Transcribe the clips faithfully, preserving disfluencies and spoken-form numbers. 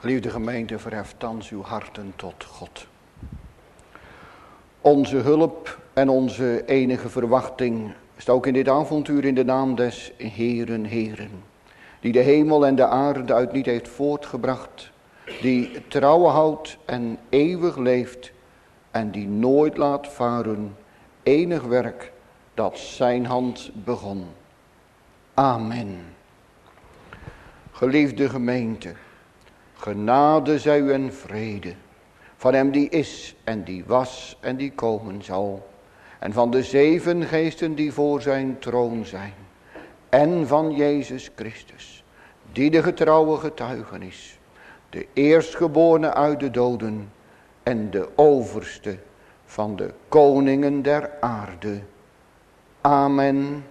Liefde gemeente, verheft thans uw harten tot God. Onze hulp en onze enige verwachting is ook in dit avontuur in de naam des Heeren, Heeren. Die de hemel en de aarde uit niet heeft voortgebracht. Die trouw houdt en eeuwig leeft. En die nooit laat varen enig werk dat zijn hand begon. Amen. Geliefde gemeente. Genade zij u en vrede, van hem die is en die was en die komen zal, en van de zeven geesten die voor zijn troon zijn, en van Jezus Christus, die de getrouwe getuige is, de eerstgeborene uit de doden en de overste van de koningen der aarde. Amen.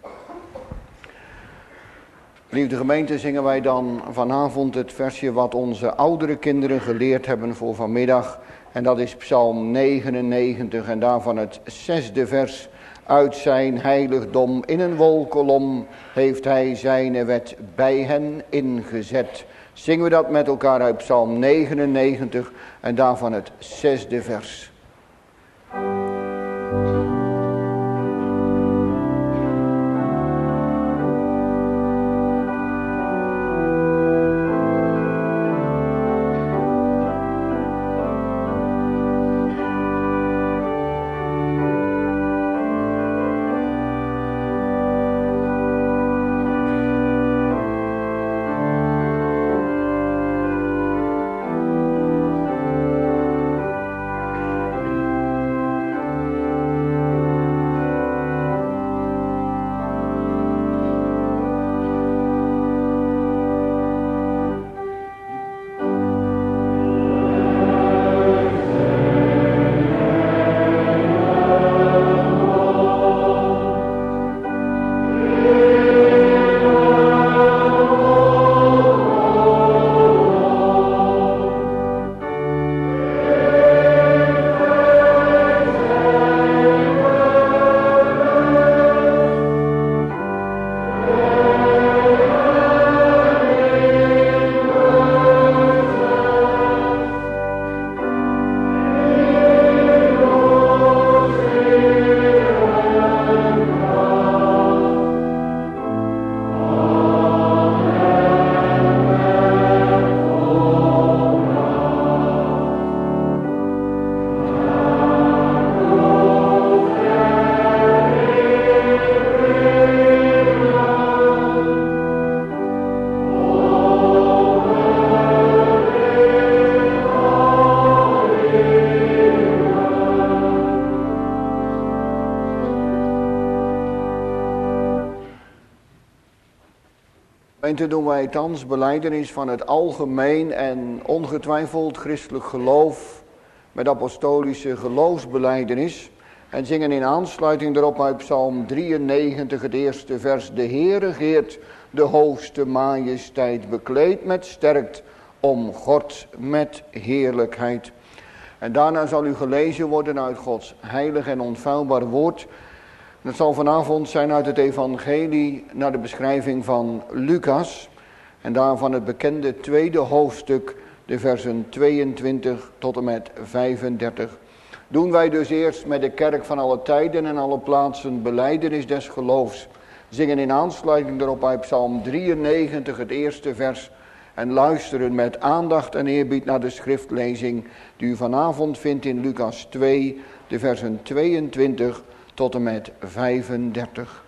Liefde gemeente, zingen wij dan vanavond het versje wat onze oudere kinderen geleerd hebben voor vanmiddag. En dat is Psalm negenennegentig en daarvan het zesde vers. Uit zijn heiligdom in een wolkolom heeft hij zijn wet bij hen ingezet. Zingen we dat met elkaar uit Psalm negenennegentig en daarvan het zesde vers. Gemeente, doen wij thans belijdenis van het algemeen en ongetwijfeld christelijk geloof met apostolische geloofsbelijdenis en zingen in aansluiting erop uit Psalm drieënnegentig het eerste vers. De Heere regeert, de hoogste majesteit bekleed met sterkt, omgord met heerlijkheid. En daarna zal u gelezen worden uit Gods heilig en onfeilbaar woord. Het zal vanavond zijn uit het evangelie naar de beschrijving van Lucas. En daarvan het bekende tweede hoofdstuk, de versen tweeëntwintig tot en met vijfendertig. Doen wij dus eerst met de kerk van alle tijden en alle plaatsen belijdenis des geloofs. Zingen in aansluiting erop uit Psalm drieënnegentig het eerste vers. En luisteren met aandacht en eerbied naar de schriftlezing die u vanavond vindt in Lucas twee, de versen tweeëntwintig tot en met vijfendertig.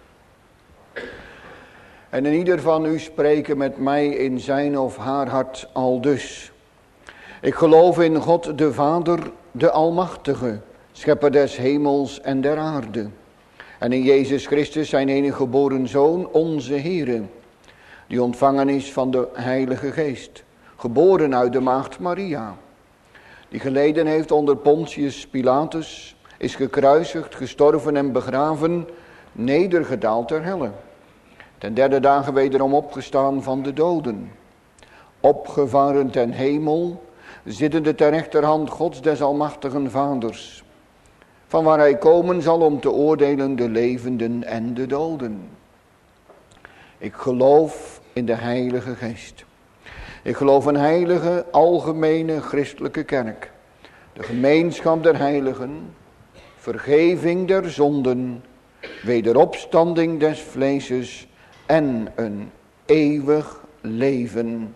En in ieder van u spreken met mij in zijn of haar hart aldus. Ik geloof in God de Vader, de Almachtige, schepper des hemels en der aarde. En in Jezus Christus zijn enige geboren Zoon, onze Heere, die ontvangen is van de Heilige Geest, geboren uit de maagd Maria, die geleden heeft onder Pontius Pilatus, is gekruisigd, gestorven en begraven, nedergedaald ter helle. Ten derde dagen wederom opgestaan van de doden. Opgevaren ten hemel, zittende ter rechterhand Gods des almachtigen Vaders. Van waar hij komen zal om te oordelen de levenden en de doden. Ik geloof in de Heilige Geest. Ik geloof een heilige, algemene christelijke kerk. De gemeenschap der heiligen, vergeving der zonden, wederopstanding des vleeses en een eeuwig leven.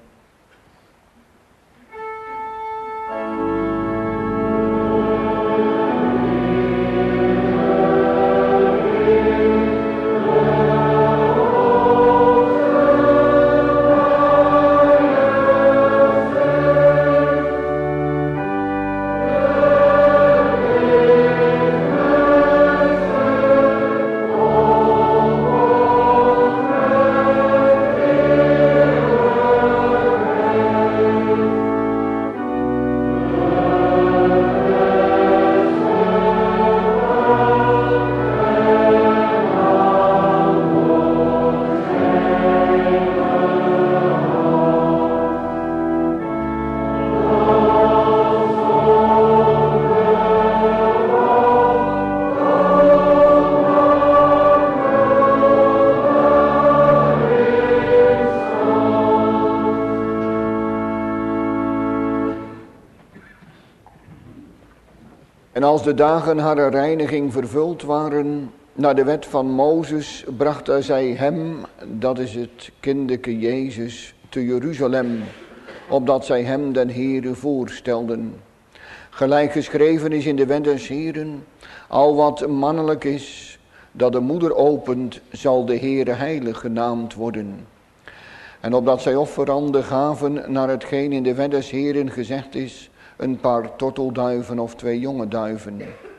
En als de dagen haar reiniging vervuld waren, naar de wet van Mozes, brachten zij hem, dat is het kindeke Jezus, te Jeruzalem, opdat zij hem den Heere voorstelden. Gelijk geschreven is in de wet des Heeren, al wat mannelijk is, dat de moeder opent, zal de Heere heilig genaamd worden. En opdat zij offeranden gaven naar hetgeen in de wet des Heeren gezegd is, een paar tortelduiven of twee jonge duiven.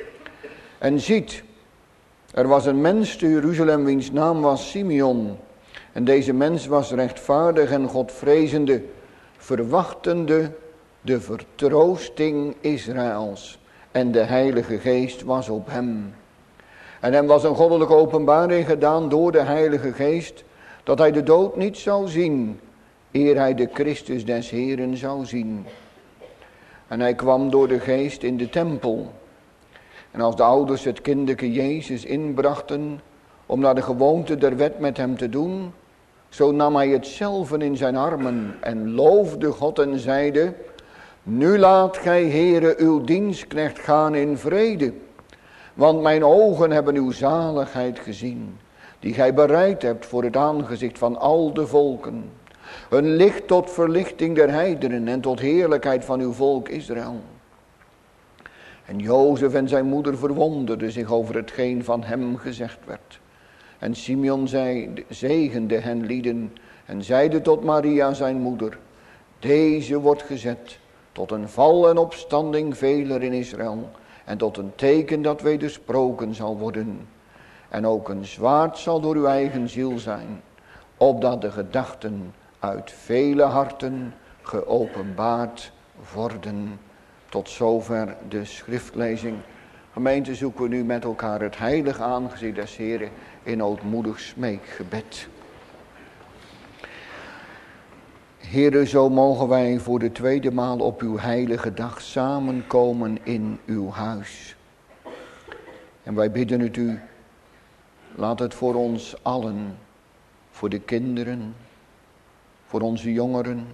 En ziet, er was een mens te Jeruzalem wiens naam was Simeon. En deze mens was rechtvaardig en godvrezende, verwachtende de vertroosting Israëls. En de Heilige Geest was op hem. En hem was een goddelijke openbaring gedaan door de Heilige Geest, dat hij de dood niet zou zien, eer hij de Christus des Heeren zou zien. En hij kwam door de Geest in de tempel. En als de ouders het kindeke Jezus inbrachten, om naar de gewoonte der wet met hem te doen, zo nam hij het zelf in zijn armen en loofde God en zeide, nu laat gij, Heere, uw dienstknecht gaan in vrede, want mijn ogen hebben uw zaligheid gezien, die gij bereid hebt voor het aangezicht van al de volken. Een licht tot verlichting der heidenen en tot heerlijkheid van uw volk Israël. En Jozef en zijn moeder verwonderden zich over hetgeen van hem gezegd werd. En Simeon zei, zegende hen lieden en zeide tot Maria zijn moeder, deze wordt gezet tot een val en opstanding veler in Israël en tot een teken dat wedersproken zal worden. En ook een zwaard zal door uw eigen ziel zijn, opdat de gedachten uit vele harten geopenbaard worden. Tot zover de schriftlezing. Gemeente, zoeken we nu met elkaar het heilig aangezicht des Heren in ootmoedig smeekgebed. Heere, zo mogen wij voor de tweede maal op uw heilige dag samenkomen in uw huis. En wij bidden het u, laat het voor ons allen, voor de kinderen, voor onze jongeren,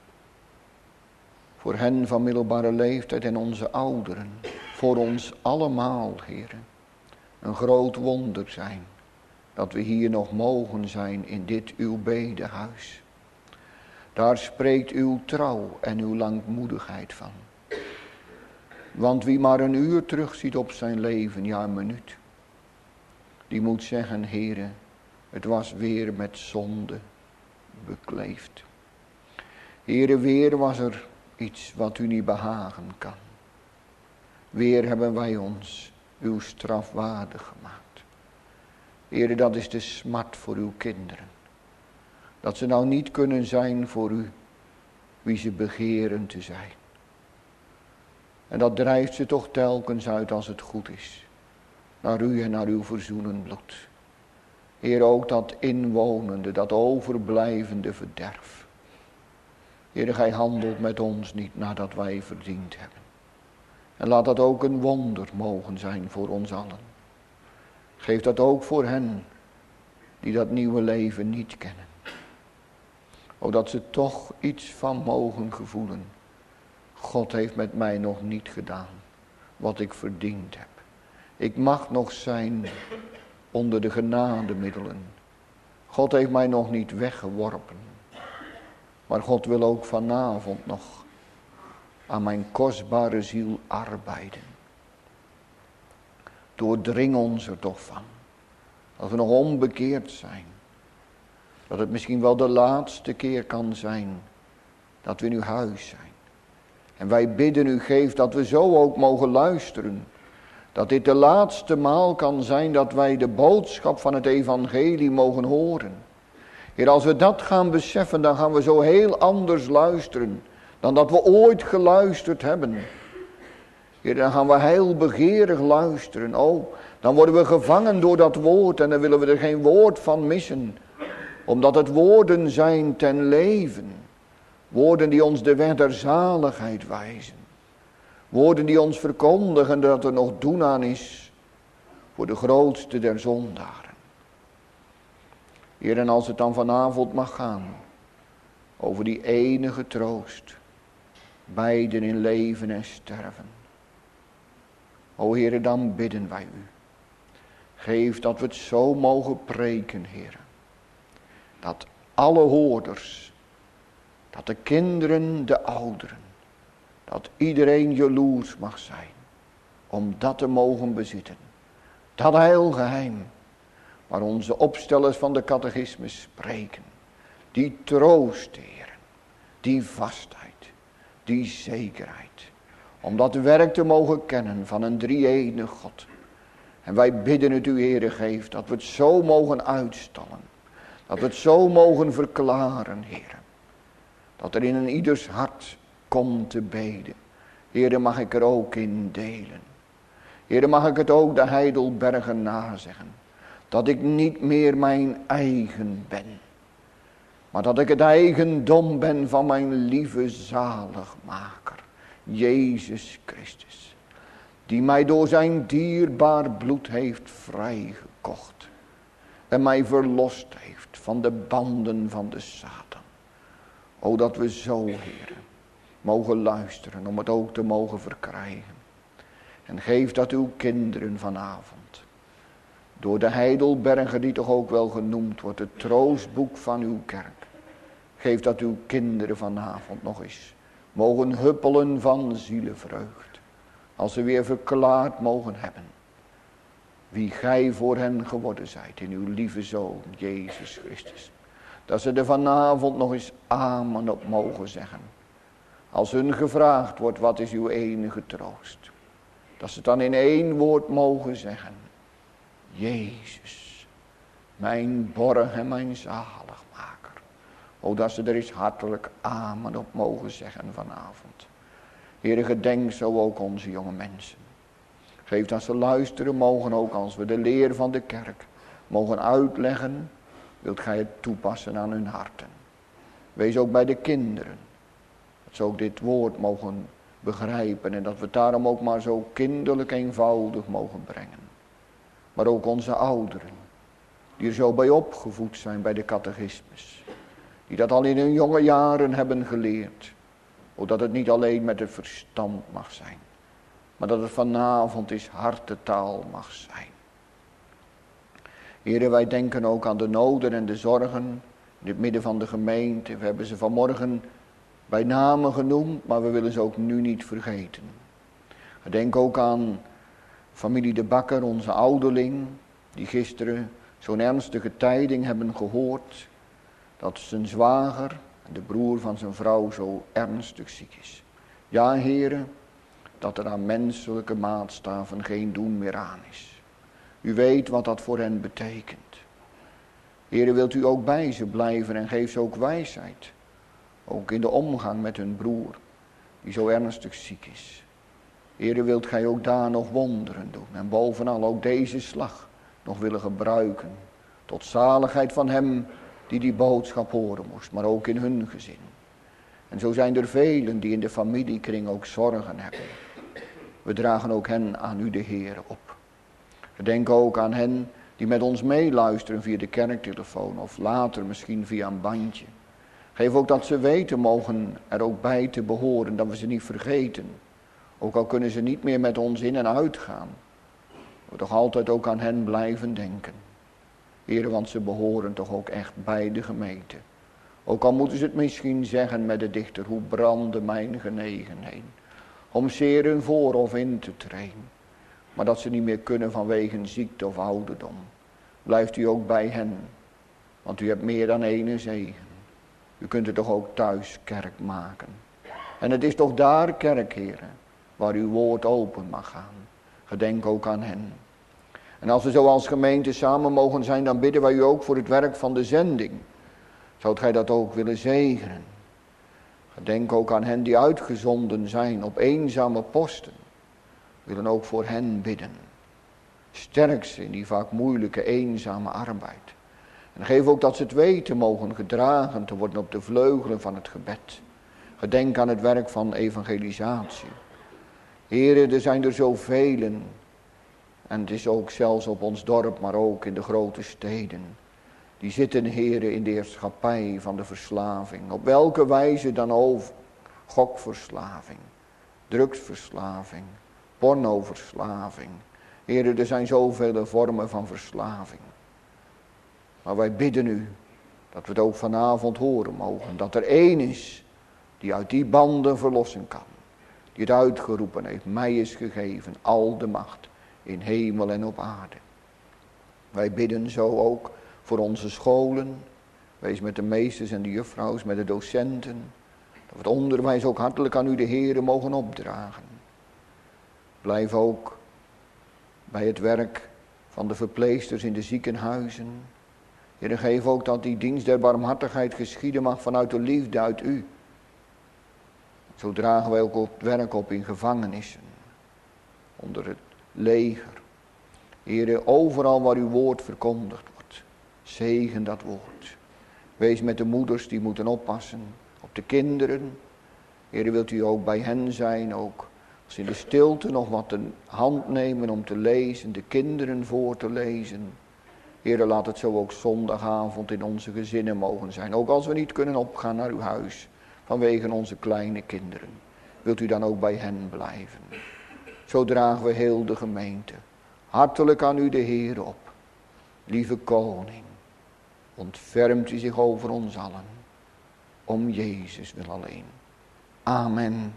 voor hen van middelbare leeftijd en onze ouderen, voor ons allemaal, Heere, een groot wonder zijn, dat we hier nog mogen zijn in dit uw bedehuis. Daar spreekt uw trouw en uw langmoedigheid van. Want wie maar een uur terugziet op zijn leven, ja een minuut, die moet zeggen, Heere, het was weer met zonde bekleefd. Heere, weer was er iets wat u niet behagen kan. Weer hebben wij ons uw straf waardig gemaakt. Heere, dat is de smart voor uw kinderen. Dat ze nou niet kunnen zijn voor u wie ze begeren te zijn. En dat drijft ze toch telkens uit als het goed is. Naar u en naar uw verzoenend bloed. Heer, ook dat inwonende, dat overblijvende verderf. Heer, gij handelt met ons niet nadat wij verdiend hebben. En laat dat ook een wonder mogen zijn voor ons allen. Geef dat ook voor hen die dat nieuwe leven niet kennen. O, dat ze toch iets van mogen gevoelen. God heeft met mij nog niet gedaan wat ik verdiend heb. Ik mag nog zijn onder de genademiddelen. God heeft mij nog niet weggeworpen. Maar God wil ook vanavond nog aan mijn kostbare ziel arbeiden. Doordring ons er toch van. Dat we nog onbekeerd zijn. Dat het misschien wel de laatste keer kan zijn dat we in uw huis zijn. En wij bidden u, geef dat we zo ook mogen luisteren. Dat dit de laatste maal kan zijn dat wij de boodschap van het evangelie mogen horen. Heer, als we dat gaan beseffen, dan gaan we zo heel anders luisteren dan dat we ooit geluisterd hebben. Heer, dan gaan we heel begeerig luisteren. Oh, dan worden we gevangen door dat woord en dan willen we er geen woord van missen. Omdat het woorden zijn ten leven. Woorden die ons de weg der zaligheid wijzen. Woorden die ons verkondigen dat er nog doen aan is voor de grootste der zondaren. Heer, en als het dan vanavond mag gaan over die enige troost. Beiden in leven en sterven. O Heer, dan bidden wij u. Geef dat we het zo mogen preken, Heer. Dat alle hoorders, dat de kinderen, de ouderen, dat iedereen jaloers mag zijn om dat te mogen bezitten. Dat heilgeheim waar onze opstellers van de catechismus spreken. Die troost, Heer, die vastheid, die zekerheid. Om dat werk te mogen kennen van een drie-enige God. En wij bidden het u, Heere, geef dat we het zo mogen uitstallen. Dat we het zo mogen verklaren, Heere. Dat er in een ieders hart komt te beden. Heere, mag ik er ook in delen. Heere, mag ik het ook de Heidelbergen nazeggen. Dat ik niet meer mijn eigen ben. Maar dat ik het eigendom ben van mijn lieve zaligmaker. Jezus Christus. Die mij door zijn dierbaar bloed heeft vrijgekocht. En mij verlost heeft van de banden van de Satan. O, dat we zo, Heere, mogen luisteren om het ook te mogen verkrijgen. En geef dat uw kinderen vanavond, door de Heidelberger die toch ook wel genoemd wordt, het troostboek van uw kerk. Geef dat uw kinderen vanavond nog eens mogen huppelen van zielevreugd. Als ze weer verklaard mogen hebben wie gij voor hen geworden zijt in uw lieve Zoon, Jezus Christus. Dat ze er vanavond nog eens amen op mogen zeggen. Als hun gevraagd wordt, wat is uw enige troost? Dat ze het dan in één woord mogen zeggen. Jezus, mijn borg en mijn zaligmaker. O, dat ze er eens hartelijk amen op mogen zeggen vanavond. Heere, gedenk zo ook onze jonge mensen. Geef dat ze luisteren mogen ook als we de leer van de kerk mogen uitleggen. Wilt gij het toepassen aan hun harten. Wees ook bij de kinderen. Dat ze ook dit woord mogen begrijpen. En dat we het daarom ook maar zo kinderlijk eenvoudig mogen brengen. Maar ook onze ouderen. Die er zo bij opgevoed zijn bij de catechismus. Die dat al in hun jonge jaren hebben geleerd. Zodat het niet alleen met het verstand mag zijn. Maar dat het vanavond is hartetaal mag zijn. Heren, wij denken ook aan de noden en de zorgen in het midden van de gemeente. We hebben ze vanmorgen bij name genoemd, maar we willen ze ook nu niet vergeten. We denken ook aan familie De Bakker, onze ouderling, die gisteren zo'n ernstige tijding hebben gehoord. Dat zijn zwager en de broer van zijn vrouw zo ernstig ziek is. Ja, heren, dat er aan menselijke maatstaven geen doen meer aan is. U weet wat dat voor hen betekent. Heere, wilt u ook bij ze blijven en geef ze ook wijsheid. Ook in de omgang met hun broer, die zo ernstig ziek is. Heere, wilt gij ook daar nog wonderen doen. En bovenal ook deze slag nog willen gebruiken. Tot zaligheid van hem die die boodschap horen moest. Maar ook in hun gezin. En zo zijn er velen die in de familiekring ook zorgen hebben. We dragen ook hen aan u de Heer op. We denken ook aan hen die met ons meeluisteren via de kerktelefoon. Of later misschien via een bandje. Geef ook dat ze weten mogen er ook bij te behoren, dat we ze niet vergeten. Ook al kunnen ze niet meer met ons in en uitgaan. We toch altijd ook aan hen blijven denken. Heere, want ze behoren toch ook echt bij de gemeente. Ook al moeten ze het misschien zeggen met de dichter, hoe brandde mijn genegenheid. Om zeer hun voor of in te treden. Maar dat ze niet meer kunnen vanwege ziekte of ouderdom. Blijft u ook bij hen. Want u hebt meer dan ene zegen. U kunt er toch ook thuis kerk maken. En het is toch daar kerk, Heere, waar uw woord open mag gaan. Gedenk ook aan hen. En als we zo als gemeente samen mogen zijn, dan bidden wij u ook voor het werk van de zending. Zoudt gij dat ook willen zegenen? Gedenk ook aan hen die uitgezonden zijn op eenzame posten. We willen ook voor hen bidden. Sterk ze in die vaak moeilijke eenzame arbeid. En geef ook dat ze het weten mogen gedragen te worden op de vleugelen van het gebed. Gedenk aan het werk van evangelisatie. Heren, er zijn er zoveel. En het is ook zelfs op ons dorp, maar ook in de grote steden. Die zitten, heren, in de heerschappij van de verslaving. Op welke wijze dan ook. Gokverslaving, drugsverslaving, pornoverslaving. Heren, er zijn zoveel vormen van verslaving. Maar wij bidden u dat we het ook vanavond horen mogen. Dat er één is die uit die banden verlossen kan. Die het uitgeroepen heeft. Mij is gegeven al de macht in hemel en op aarde. Wij bidden zo ook voor onze scholen. Wees met de meesters en de juffrouws, met de docenten. Dat we het onderwijs ook hartelijk aan u de Heere mogen opdragen. Blijf ook bij het werk van de verpleegsters in de ziekenhuizen. Heere, geef ook dat die dienst der barmhartigheid geschieden mag vanuit de liefde uit u. Zo dragen wij ook het werk op in gevangenissen. Onder het leger. Heere, overal waar uw woord verkondigd wordt. Zegen dat woord. Wees met de moeders die moeten oppassen. Op de kinderen. Heere, wilt u ook bij hen zijn. Ook als in de stilte nog wat de hand nemen om te lezen. De kinderen voor te lezen. Heere, laat het zo ook zondagavond in onze gezinnen mogen zijn. Ook als we niet kunnen opgaan naar uw huis. Vanwege onze kleine kinderen. Wilt u dan ook bij hen blijven. Zo dragen we heel de gemeente. Hartelijk aan u de Heer op. Lieve koning. Ontfermt u zich over ons allen. Om Jezus wil alleen. Amen.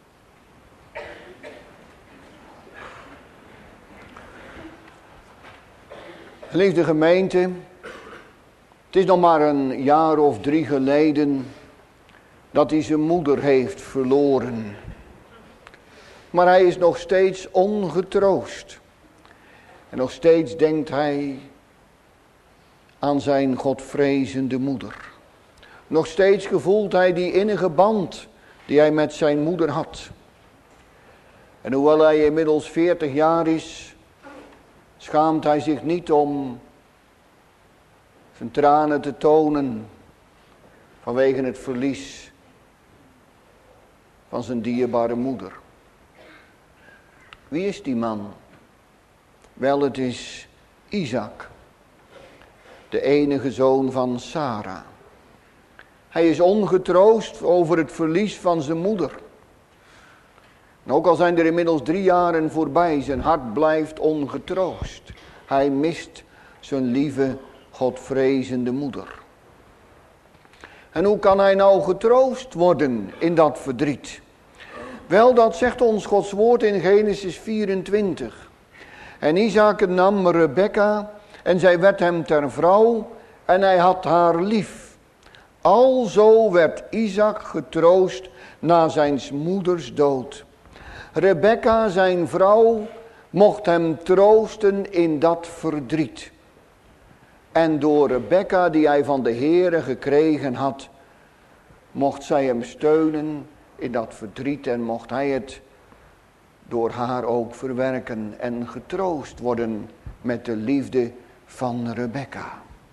Geliefde gemeente. Het is nog maar een jaar of drie geleden dat hij zijn moeder heeft verloren. Maar hij is nog steeds ongetroost. En nog steeds denkt hij aan zijn godvrezende moeder. Nog steeds gevoelt hij die innige band die hij met zijn moeder had. En hoewel hij inmiddels veertig jaar is, schaamt hij zich niet om zijn tranen te tonen vanwege het verlies van zijn dierbare moeder. Wie is die man? Wel, het is Isaac, de enige zoon van Sara. Hij is ongetroost over het verlies van zijn moeder. En ook al zijn er inmiddels drie jaren voorbij, zijn hart blijft ongetroost. Hij mist zijn lieve, godvrezende moeder. En hoe kan hij nou getroost worden in dat verdriet? Wel, dat zegt ons Gods woord in Genesis vierentwintig. En Isaac nam Rebekka en zij werd hem ter vrouw en hij had haar lief. Alzo werd Isaac getroost na zijn moeders dood. Rebekka, zijn vrouw, mocht hem troosten in dat verdriet. En door Rebekka, die hij van de Heere gekregen had, mocht zij hem steunen in dat verdriet en mocht hij het door haar ook verwerken en getroost worden met de liefde van Rebekka.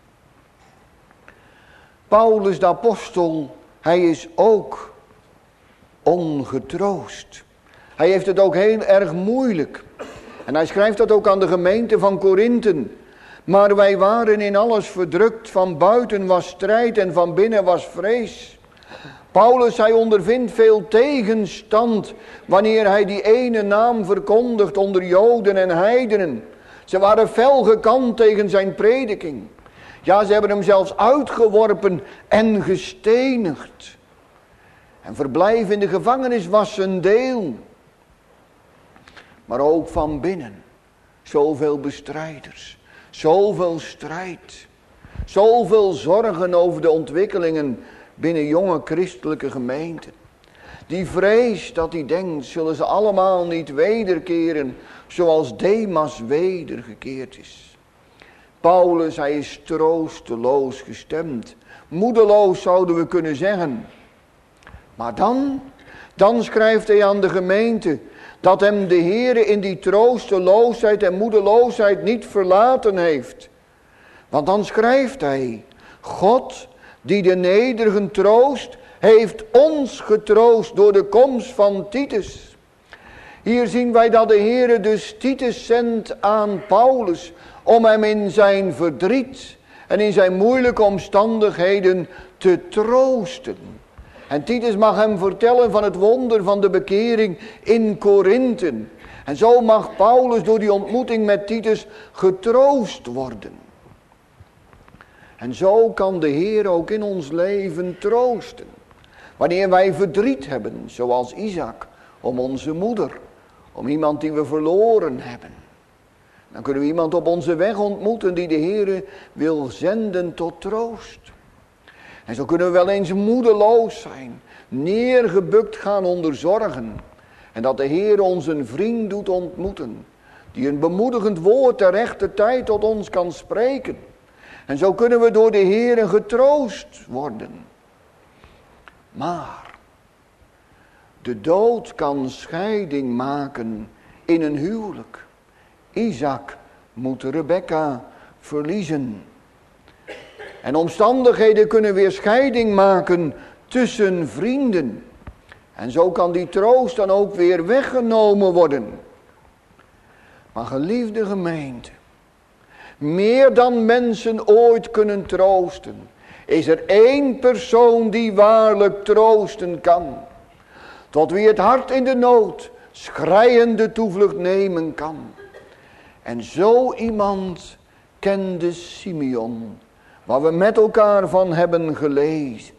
Paulus de apostel, hij is ook ongetroost. Hij heeft het ook heel erg moeilijk. En hij schrijft dat ook aan de gemeente van Korinthe. Maar wij waren in alles verdrukt, van buiten was strijd en van binnen was vrees. Paulus, hij ondervindt veel tegenstand wanneer hij die ene naam verkondigt onder Joden en heidenen. Ze waren fel gekant tegen zijn prediking. Ja, ze hebben hem zelfs uitgeworpen en gestenigd. En verblijf in de gevangenis was zijn deel. Maar ook van binnen. Zoveel bestrijders. Zoveel strijd. Zoveel zorgen over de ontwikkelingen binnen jonge christelijke gemeenten. Die vrees dat hij denkt, zullen ze allemaal niet wederkeren zoals Demas wedergekeerd is. Paulus, hij is troosteloos gestemd. Moedeloos zouden we kunnen zeggen. Maar dan, dan schrijft hij aan de gemeente dat hem de Heere in die troosteloosheid en moedeloosheid niet verlaten heeft. Want dan schrijft hij, God die de nederigen troost, heeft ons getroost door de komst van Titus. Hier zien wij dat de Heere dus Titus zendt aan Paulus om hem in zijn verdriet en in zijn moeilijke omstandigheden te troosten. En Titus mag hem vertellen van het wonder van de bekering in Korinthe. En zo mag Paulus door die ontmoeting met Titus getroost worden. En zo kan de Heer ook in ons leven troosten. Wanneer wij verdriet hebben, zoals Isaac, om onze moeder, om iemand die we verloren hebben. Dan kunnen we iemand op onze weg ontmoeten die de Heer wil zenden tot troost. En zo kunnen we wel eens moedeloos zijn, neergebukt gaan onder zorgen. En dat de Heer ons een vriend doet ontmoeten, die een bemoedigend woord ter rechte tijd tot ons kan spreken. En zo kunnen we door de Heer getroost worden. Maar de dood kan scheiding maken in een huwelijk. Isaac moet Rebekka verliezen. En omstandigheden kunnen weer scheiding maken tussen vrienden. En zo kan die troost dan ook weer weggenomen worden. Maar geliefde gemeente, meer dan mensen ooit kunnen troosten, is er één persoon die waarlijk troosten kan. Tot wie het hart in de nood schreiende toevlucht nemen kan. En zo iemand kende Simeon, waar we met elkaar van hebben gelezen.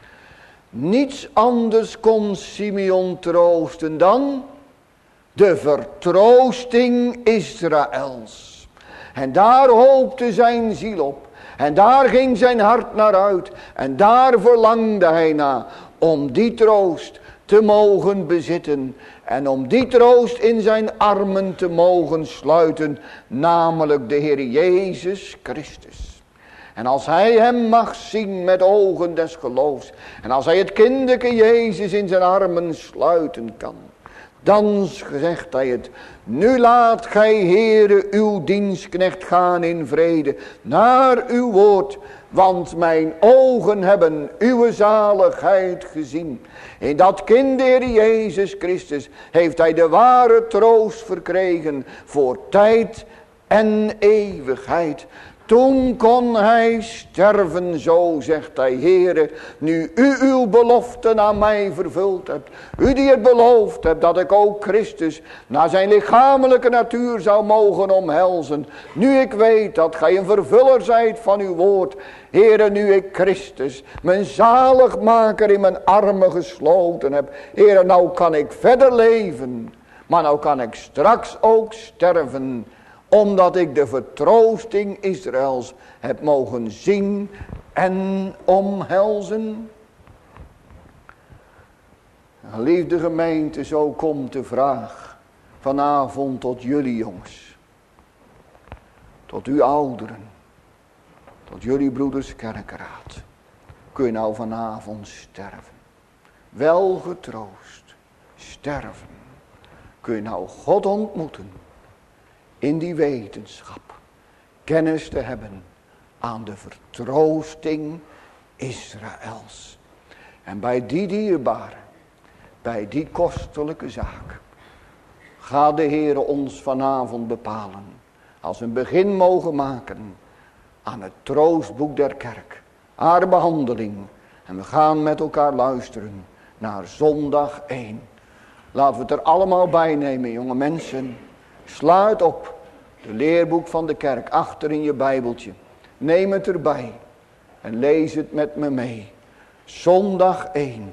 Niets anders kon Simeon troosten dan de vertroosting Israëls. En daar hoopte zijn ziel op. En daar ging zijn hart naar uit. En daar verlangde hij naar om die troost te mogen bezitten. En om die troost in zijn armen te mogen sluiten. Namelijk de Heer Jezus Christus. En als hij hem mag zien met ogen des geloofs. En als hij het kinderke Jezus in zijn armen sluiten kan. Dan zegt hij het. Nu laat gij, Heere, uw dienstknecht gaan in vrede. Naar uw woord. Want mijn ogen hebben uw zaligheid gezien. In dat kind, de Heer Jezus Christus, heeft hij de ware troost verkregen. Voor tijd en eeuwigheid. Toen kon hij sterven, zo zegt hij, Heere, nu u uw beloften aan mij vervuld hebt. U die het beloofd hebt dat ik ook Christus naar zijn lichamelijke natuur zou mogen omhelzen. Nu ik weet dat gij een vervuller zijt van uw woord. Heere, nu ik Christus, mijn zaligmaker in mijn armen gesloten heb. Heere, nou kan ik verder leven, maar nou kan ik straks ook sterven. Omdat ik de vertroosting Israëls heb mogen zien en omhelzen. Geliefde gemeente, zo komt de vraag vanavond tot jullie jongens. Tot u ouderen. Tot jullie broeders kerkraad. Kun je nou vanavond sterven? Wel getroost. Sterven. Kun je nou God ontmoeten? In die wetenschap kennis te hebben aan de vertroosting Israëls. En bij die dierbare, bij die kostelijke zaak, gaat de Heere ons vanavond bepalen. Als we een begin mogen maken aan het troostboek der kerk. Haar behandeling En we gaan met elkaar luisteren naar zondag één. Laten we het er allemaal bij nemen, jonge mensen. Sla het op. De leerboek van de kerk, achter in je bijbeltje. Neem het erbij. En lees het met me mee. Zondag één.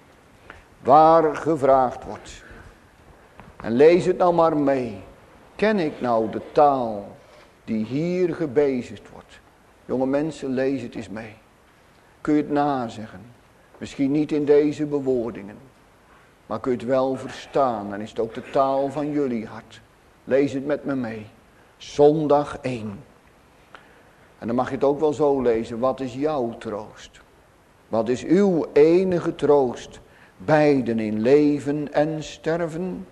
Waar gevraagd wordt. En lees het nou maar mee. Ken ik nou de taal die hier gebezigd wordt? Jonge mensen, lees het eens mee. Kun je het nazeggen? Misschien niet in deze bewoordingen. Maar kun je het wel verstaan. Dan is het ook de taal van jullie hart. Lees het met me mee. Zondag één. En dan mag je het ook wel zo lezen. Wat is jouw troost? Wat is uw enige troost? Beiden in leven en sterven.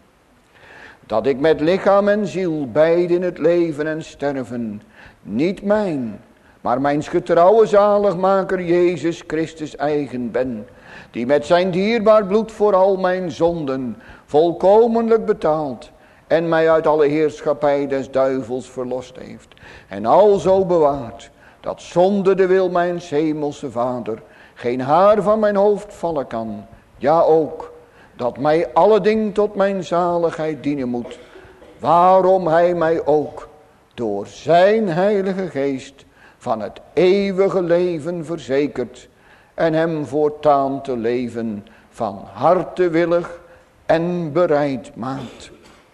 Dat ik met lichaam en ziel beiden in het leven en sterven. Niet mijn, maar mijns getrouwe zaligmaker Jezus Christus eigen ben. Die met zijn dierbaar bloed voor al mijn zonden volkomenlijk betaald. En mij uit alle heerschappij des duivels verlost heeft. En alzo bewaard, dat zonder de wil mijns hemelse Vader geen haar van mijn hoofd vallen kan. Ja ook, dat mij alle ding tot mijn zaligheid dienen moet. Waarom hij mij ook door zijn heilige geest van het eeuwige leven verzekert. En hem voortaan te leven van harte willig en bereid maakt.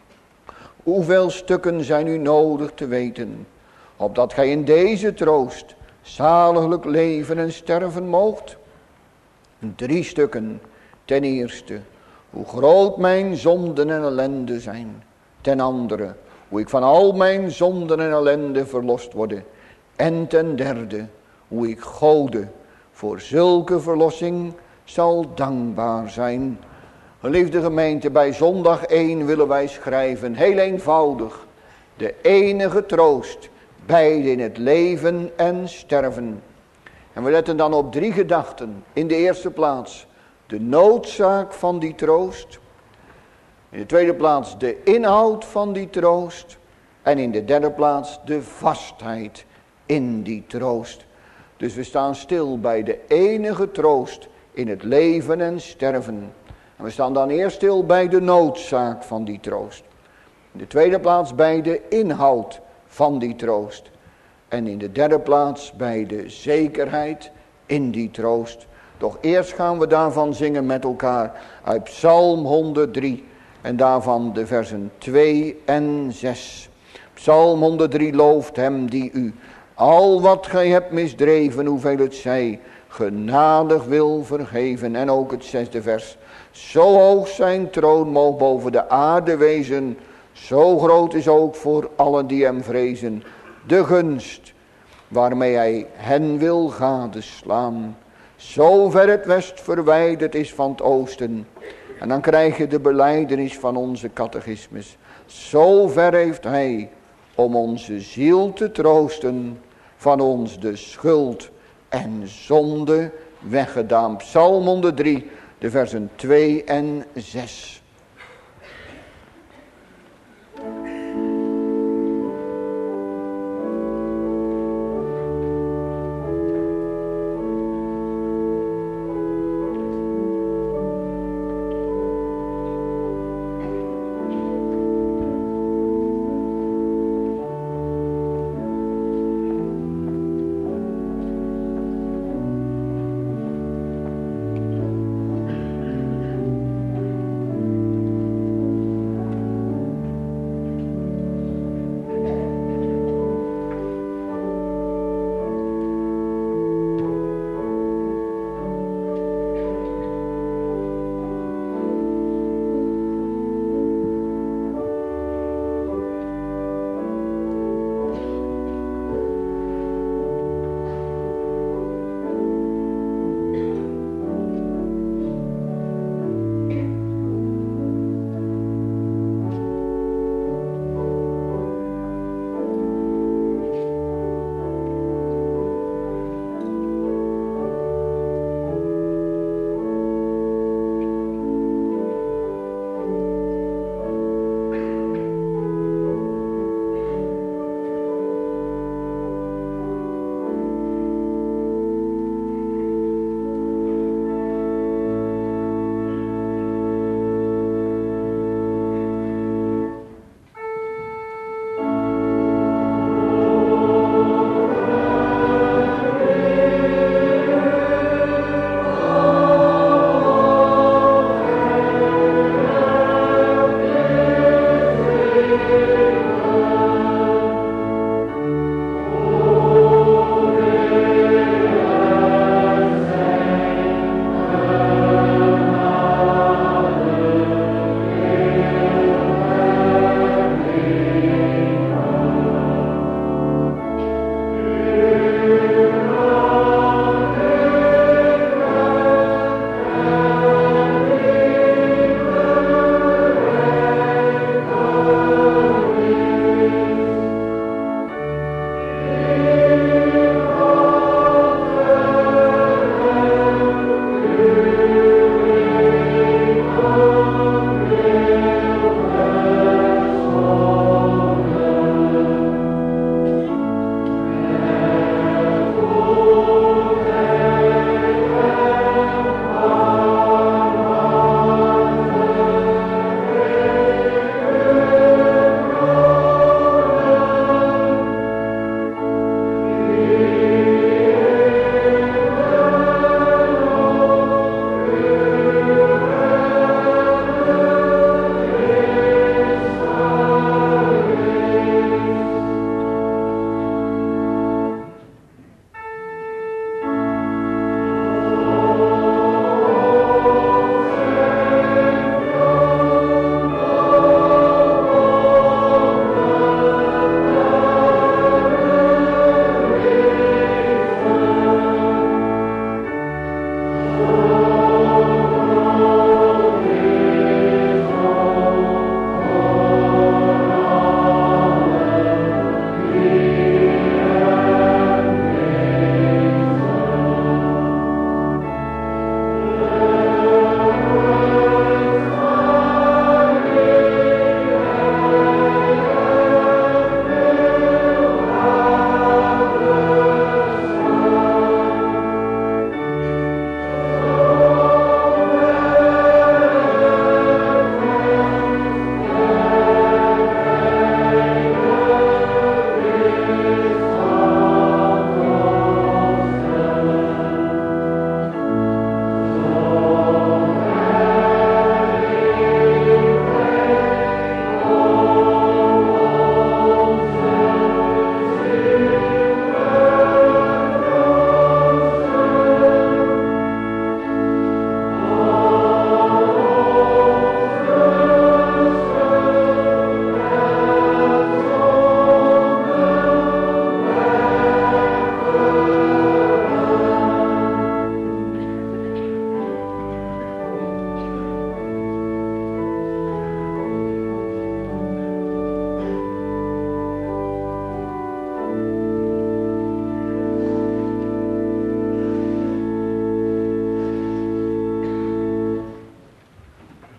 Hoeveel stukken zijn u nodig te weten, opdat gij in deze troost zaliglijk leven en sterven moogt? Drie stukken. Ten eerste, hoe groot mijn zonden en ellende zijn. Ten andere, hoe ik van al mijn zonden en ellende verlost worde. En ten derde, hoe ik Gode voor zulke verlossing zal dankbaar zijn. Geliefde gemeente, bij zondag één willen wij schrijven, heel eenvoudig, de enige troost, beide in het leven en sterven. En we letten dan op drie gedachten. In de eerste plaats de noodzaak van die troost. In de tweede plaats de inhoud van die troost. En in de derde plaats de vastheid in die troost. Dus we staan stil bij de enige troost in het leven en sterven. En we staan dan eerst stil bij de noodzaak van die troost. In de tweede plaats bij de inhoud van die troost. En in de derde plaats bij de zekerheid in die troost. Doch eerst gaan we daarvan zingen met elkaar uit Psalm honderddrie. En daarvan de versen twee en zes. Psalm honderddrie looft hem die u al wat gij hebt misdreven, hoeveel het zij, genadig wil vergeven. En ook het zesde vers. Zo hoog zijn troon moog boven de aarde wezen. Zo groot is ook voor allen die hem vrezen de gunst waarmee hij hen wil gadeslaan. Zo ver het west verwijderd is van het oosten. En dan krijg je de belijdenis van onze catechismus. Zo ver heeft hij om onze ziel te troosten van ons de schuld en zonde weggedaan. Psalm honderddrie, de versen twee en zes.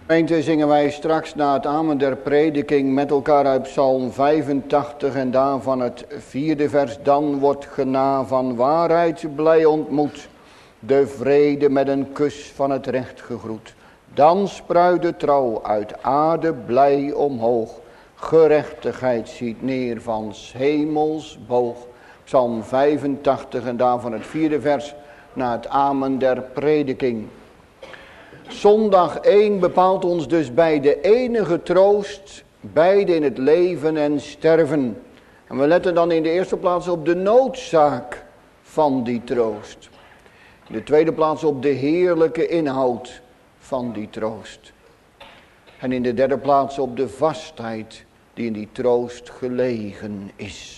Gemeente, zingen wij straks na het amen der prediking met elkaar uit Psalm vijfentachtig en daarvan het vierde vers. Dan wordt gena van waarheid blij ontmoet, de vrede met een kus van het recht gegroet. Dan spruit de trouw uit aarde blij omhoog, gerechtigheid ziet neer van 's hemels boog. Psalm vijfentachtig en daarvan het vierde vers na het amen der prediking. Zondag één bepaalt ons dus bij de enige troost, beide in het leven en sterven. En we letten dan in de eerste plaats op de noodzaak van die troost. In de tweede plaats op de heerlijke inhoud van die troost. En in de derde plaats op de vastheid die in die troost gelegen is.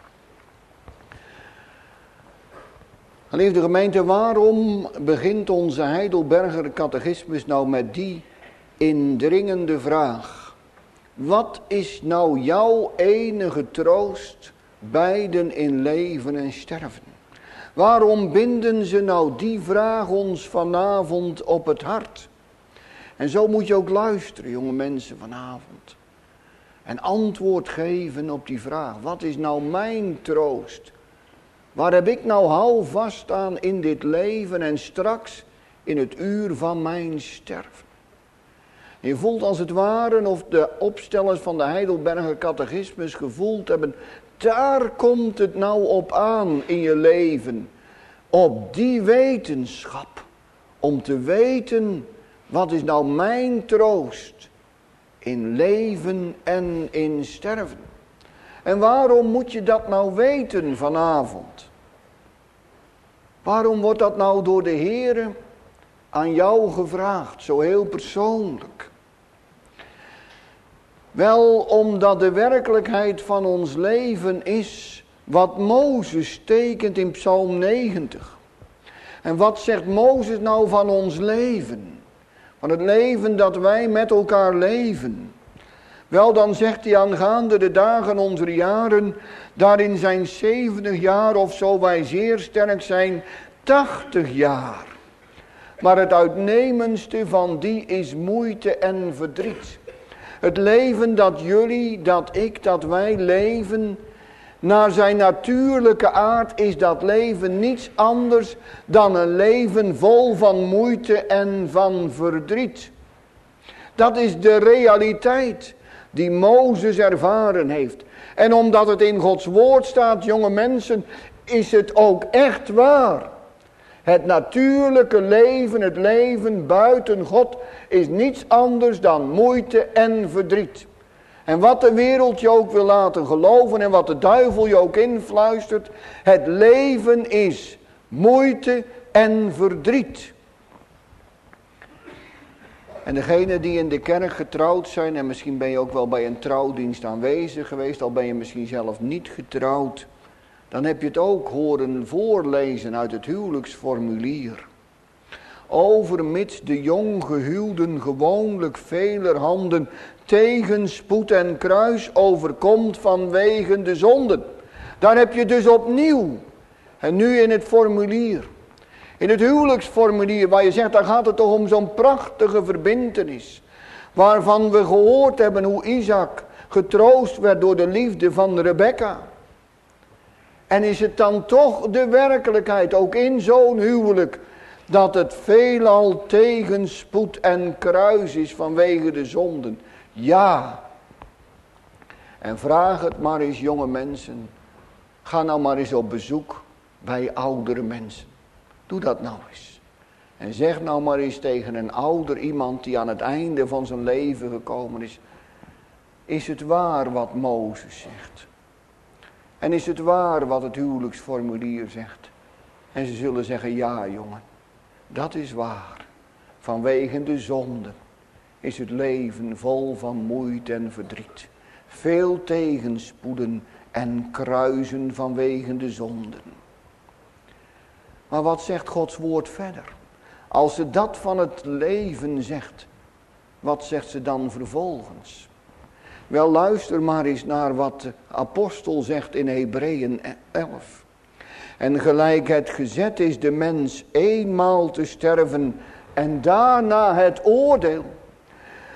Geliefde gemeente, waarom begint onze Heidelberger catechismus nou met die indringende vraag? Wat is nou jouw enige troost, beiden in leven en sterven? Waarom binden ze nou die vraag ons vanavond op het hart? En zo moet je ook luisteren, jonge mensen, vanavond. En antwoord geven op die vraag. Wat is nou mijn troost? Waar heb ik nou houvast aan in dit leven en straks in het uur van mijn sterven? Je voelt als het ware of de opstellers van de Heidelberger catechismus gevoeld hebben. Daar komt het nou op aan in je leven. Op die wetenschap. Om te weten, wat is nou mijn troost in leven en in sterven? En waarom moet je dat nou weten vanavond? Waarom wordt dat nou door de Heere aan jou gevraagd, zo heel persoonlijk? Wel, omdat de werkelijkheid van ons leven is wat Mozes tekent in Psalm negentig. En wat zegt Mozes nou van ons leven? Van het leven dat wij met elkaar leven. Wel, dan zegt hij aangaande de dagen onze jaren, daarin zijn zeventig jaar of zo wij zeer sterk zijn, tachtig jaar. Maar het uitnemendste van die is moeite en verdriet. Het leven dat jullie, dat ik, dat wij leven, naar zijn natuurlijke aard is dat leven niets anders dan een leven vol van moeite en van verdriet. Dat is de realiteit die Mozes ervaren heeft. En omdat het in Gods woord staat, jonge mensen, is het ook echt waar. Het natuurlijke leven, het leven buiten God, is niets anders dan moeite en verdriet. En wat de wereld je ook wil laten geloven en wat de duivel je ook influistert, het leven is moeite en verdriet. En degenen die in de kerk getrouwd zijn, en misschien ben je ook wel bij een trouwdienst aanwezig geweest, al ben je misschien zelf niet getrouwd, dan heb je het ook horen voorlezen uit het huwelijksformulier. Overmits de jonggehuwden gewoonlijk velerhanden tegenspoed en kruis overkomt vanwege de zonden. Daar heb je dus opnieuw, en nu in het formulier. In het huwelijksformulier waar je zegt, daar gaat het toch om zo'n prachtige verbintenis. Waarvan we gehoord hebben hoe Isaac getroost werd door de liefde van Rebekka. En is het dan toch de werkelijkheid, ook in zo'n huwelijk, dat het veelal tegenspoed en kruis is vanwege de zonden? Ja. En vraag het maar eens, jonge mensen. Ga nou maar eens op bezoek bij oudere mensen. Doe dat nou eens. En zeg nou maar eens tegen een ouder iemand die aan het einde van zijn leven gekomen is. Is het waar wat Mozes zegt? En is het waar wat het huwelijksformulier zegt? En ze zullen zeggen, ja jongen, dat is waar. Vanwege de zonde is het leven vol van moeite en verdriet. Veel tegenspoeden en kruisen vanwege de zonden. Maar wat zegt Gods woord verder? Als ze dat van het leven zegt, wat zegt ze dan vervolgens? Wel, luister maar eens naar wat de apostel zegt in Hebreeën elf. En gelijk het gezet is de mens eenmaal te sterven en daarna het oordeel.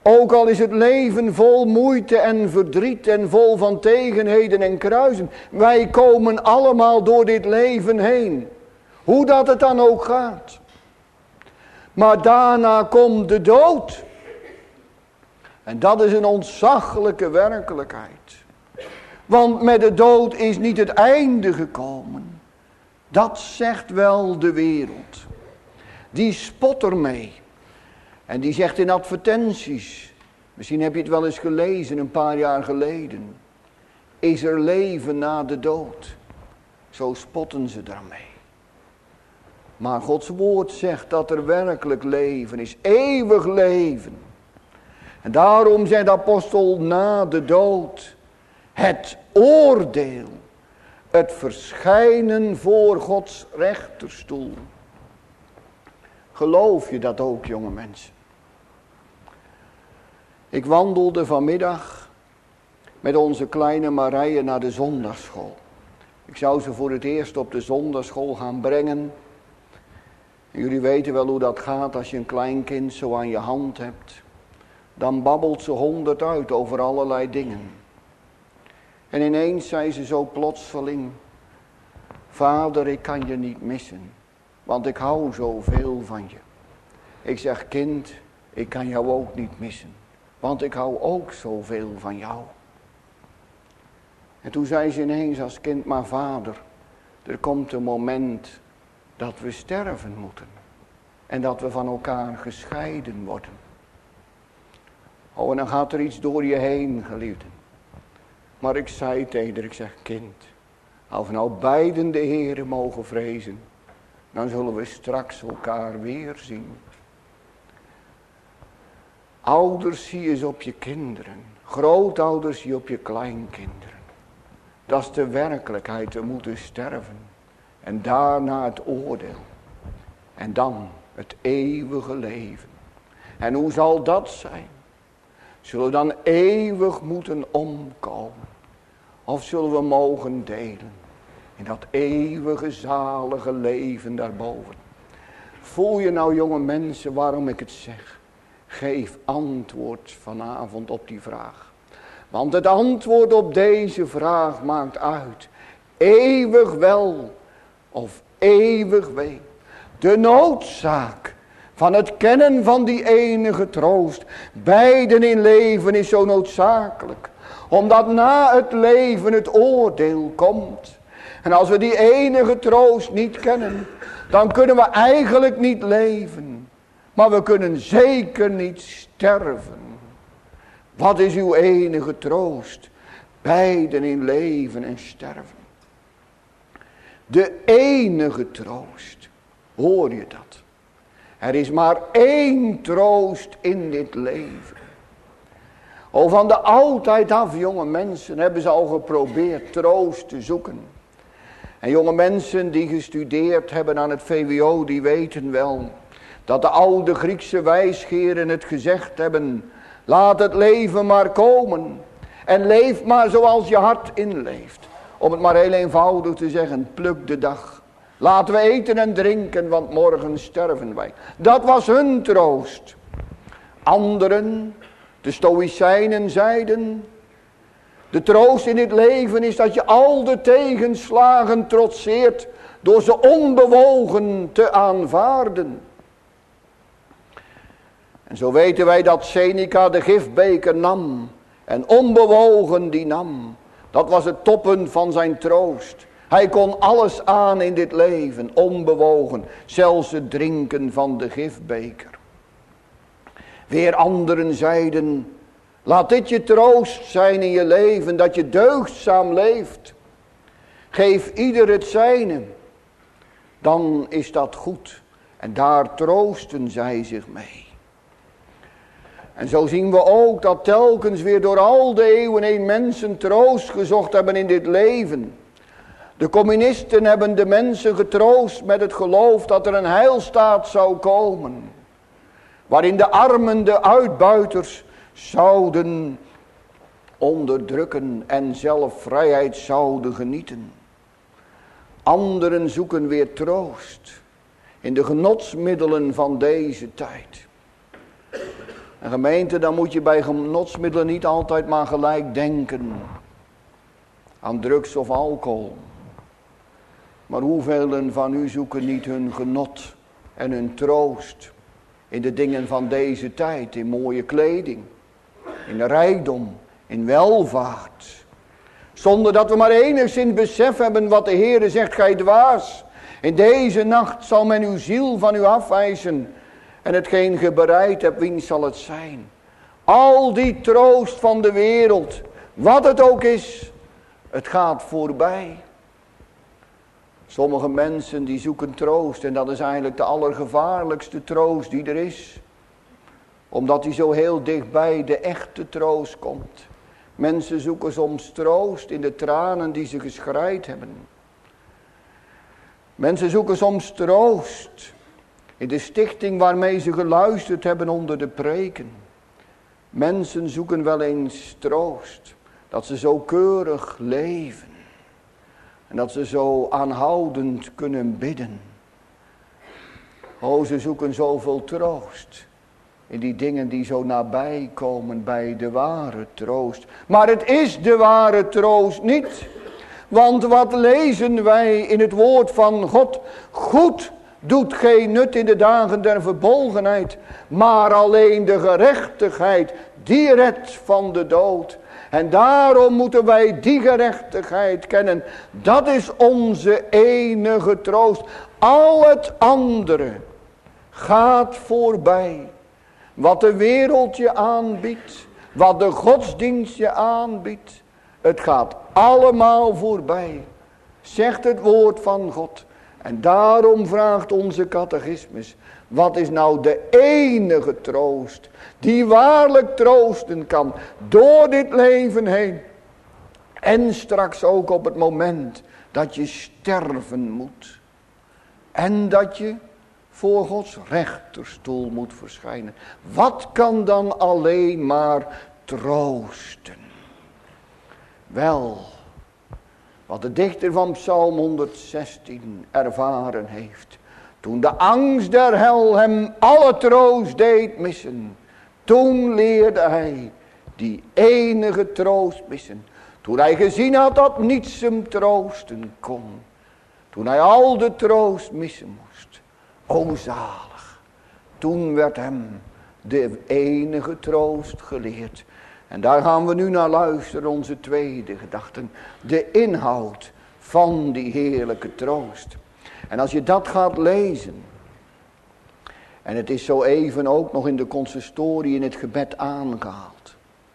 Ook al is het leven vol moeite en verdriet en vol van tegenheden en kruisen. Wij komen allemaal door dit leven heen. Hoe dat het dan ook gaat. Maar daarna komt de dood. En dat is een ontzaglijke werkelijkheid. Want met de dood is niet het einde gekomen. Dat zegt wel de wereld. Die spot ermee. En die zegt in advertenties. Misschien heb je het wel eens gelezen een paar jaar geleden. Is er leven na de dood? Zo spotten ze daarmee. Maar Gods woord zegt dat er werkelijk leven is. Eeuwig leven. En daarom zegt de apostel na de dood. Het oordeel. Het verschijnen voor Gods rechterstoel. Geloof je dat ook, jonge mensen? Ik wandelde vanmiddag met onze kleine Marije naar de zondagsschool. Ik zou ze voor het eerst op de zondagsschool gaan brengen. En jullie weten wel hoe dat gaat als je een klein kind zo aan je hand hebt. Dan babbelt ze honderd uit over allerlei dingen. En ineens zei ze zo plotseling. Vader, ik kan je niet missen. Want ik hou zoveel van je. Ik zeg, kind, ik kan jou ook niet missen. Want ik hou ook zoveel van jou. En toen zei ze ineens als kind, maar vader, er komt een moment dat we sterven moeten. En dat we van elkaar gescheiden worden. Oh, en dan gaat er iets door je heen, geliefden. Maar ik zei tegen haar, ik zeg, kind, als we nou beiden de Heere mogen vrezen, dan zullen we straks elkaar weer zien. Ouders zie je eens op je kinderen. Grootouders zie je op je kleinkinderen. Dat is de werkelijkheid, we moeten sterven. En daarna het oordeel. En dan het eeuwige leven. En hoe zal dat zijn? Zullen we dan eeuwig moeten omkomen? Of zullen we mogen delen in dat eeuwige zalige leven daarboven? Voel je nou, jonge mensen, waarom ik het zeg? Geef antwoord vanavond op die vraag. Want het antwoord op deze vraag maakt uit. Eeuwig wel of eeuwig wee. De noodzaak van het kennen van die enige troost. Beiden in leven is zo noodzakelijk. Omdat na het leven het oordeel komt. En als we die enige troost niet kennen, dan kunnen we eigenlijk niet leven. Maar we kunnen zeker niet sterven. Wat is uw enige troost? Beiden in leven en sterven. De enige troost. Hoor je dat? Er is maar één troost in dit leven. Al van de oudheid af, jonge mensen, hebben ze al geprobeerd troost te zoeken. En jonge mensen die gestudeerd hebben aan het V W O, die weten wel dat de oude Griekse wijsgeren het gezegd hebben. Laat het leven maar komen. En leef maar zoals je hart inleeft. Om het maar heel eenvoudig te zeggen, pluk de dag. Laten we eten en drinken, want morgen sterven wij. Dat was hun troost. Anderen, de Stoïcijnen, zeiden, de troost in het leven is dat je al de tegenslagen trotseert door ze onbewogen te aanvaarden. En zo weten wij dat Seneca de gifbeker nam en onbewogen die nam. Dat was het toppen van zijn troost. Hij kon alles aan in dit leven, onbewogen, zelfs het drinken van de gifbeker. Weer anderen zeiden, laat dit je troost zijn in je leven, dat je deugdzaam leeft. Geef ieder het zijne, dan is dat goed. En daar troosten zij zich mee. En zo zien we ook dat telkens weer door al de eeuwen heen mensen troost gezocht hebben in dit leven. De communisten hebben de mensen getroost met het geloof dat er een heilstaat zou komen. Waarin de armen, de uitbuiters zouden onderdrukken en zelf vrijheid zouden genieten. Anderen zoeken weer troost in de genotsmiddelen van deze tijd. En gemeente, dan moet je bij genotsmiddelen niet altijd maar gelijk denken aan drugs of alcohol. Maar hoeveel van u zoeken niet hun genot en hun troost in de dingen van deze tijd, in mooie kleding, in rijkdom, in welvaart. Zonder dat we maar enigszins besef hebben wat de Heere zegt, gij dwaas. In deze nacht zal men uw ziel van u afwijzen. En hetgeen ge bereid hebt, wie zal het zijn? Al die troost van de wereld, wat het ook is, het gaat voorbij. Sommige mensen die zoeken troost en dat is eigenlijk de allergevaarlijkste troost die er is. Omdat die zo heel dichtbij de echte troost komt. Mensen zoeken soms troost in de tranen die ze geschreid hebben. Mensen zoeken soms troost in de stichting waarmee ze geluisterd hebben onder de preken. Mensen zoeken wel eens troost dat ze zo keurig leven. En dat ze zo aanhoudend kunnen bidden. O, ze zoeken zoveel troost in die dingen die zo nabij komen bij de ware troost. Maar het is de ware troost niet. Want wat lezen wij in het woord van God? Goed doet geen nut in de dagen der verbolgenheid, maar alleen de gerechtigheid, die redt van de dood. En daarom moeten wij die gerechtigheid kennen. Dat is onze enige troost. Al het andere gaat voorbij. Wat de wereld je aanbiedt, wat de godsdienst je aanbiedt, het gaat allemaal voorbij, zegt het woord van God. En daarom vraagt onze catechismus, wat is nou de enige troost die waarlijk troosten kan door dit leven heen. En straks ook op het moment dat je sterven moet. En dat je voor Gods rechterstoel moet verschijnen. Wat kan dan alleen maar troosten? Wel, wat de dichter van Psalm honderdzestien ervaren heeft. Toen de angst der hel hem alle troost deed missen. Toen leerde hij die enige troost missen. Toen hij gezien had dat niets hem troosten kon. Toen hij al de troost missen moest. O zalig. Toen werd hem de enige troost geleerd. En daar gaan we nu naar luisteren, onze tweede gedachte. De inhoud van die heerlijke troost. En als je dat gaat lezen. En het is zo even ook nog in de consistorie in het gebed aangehaald.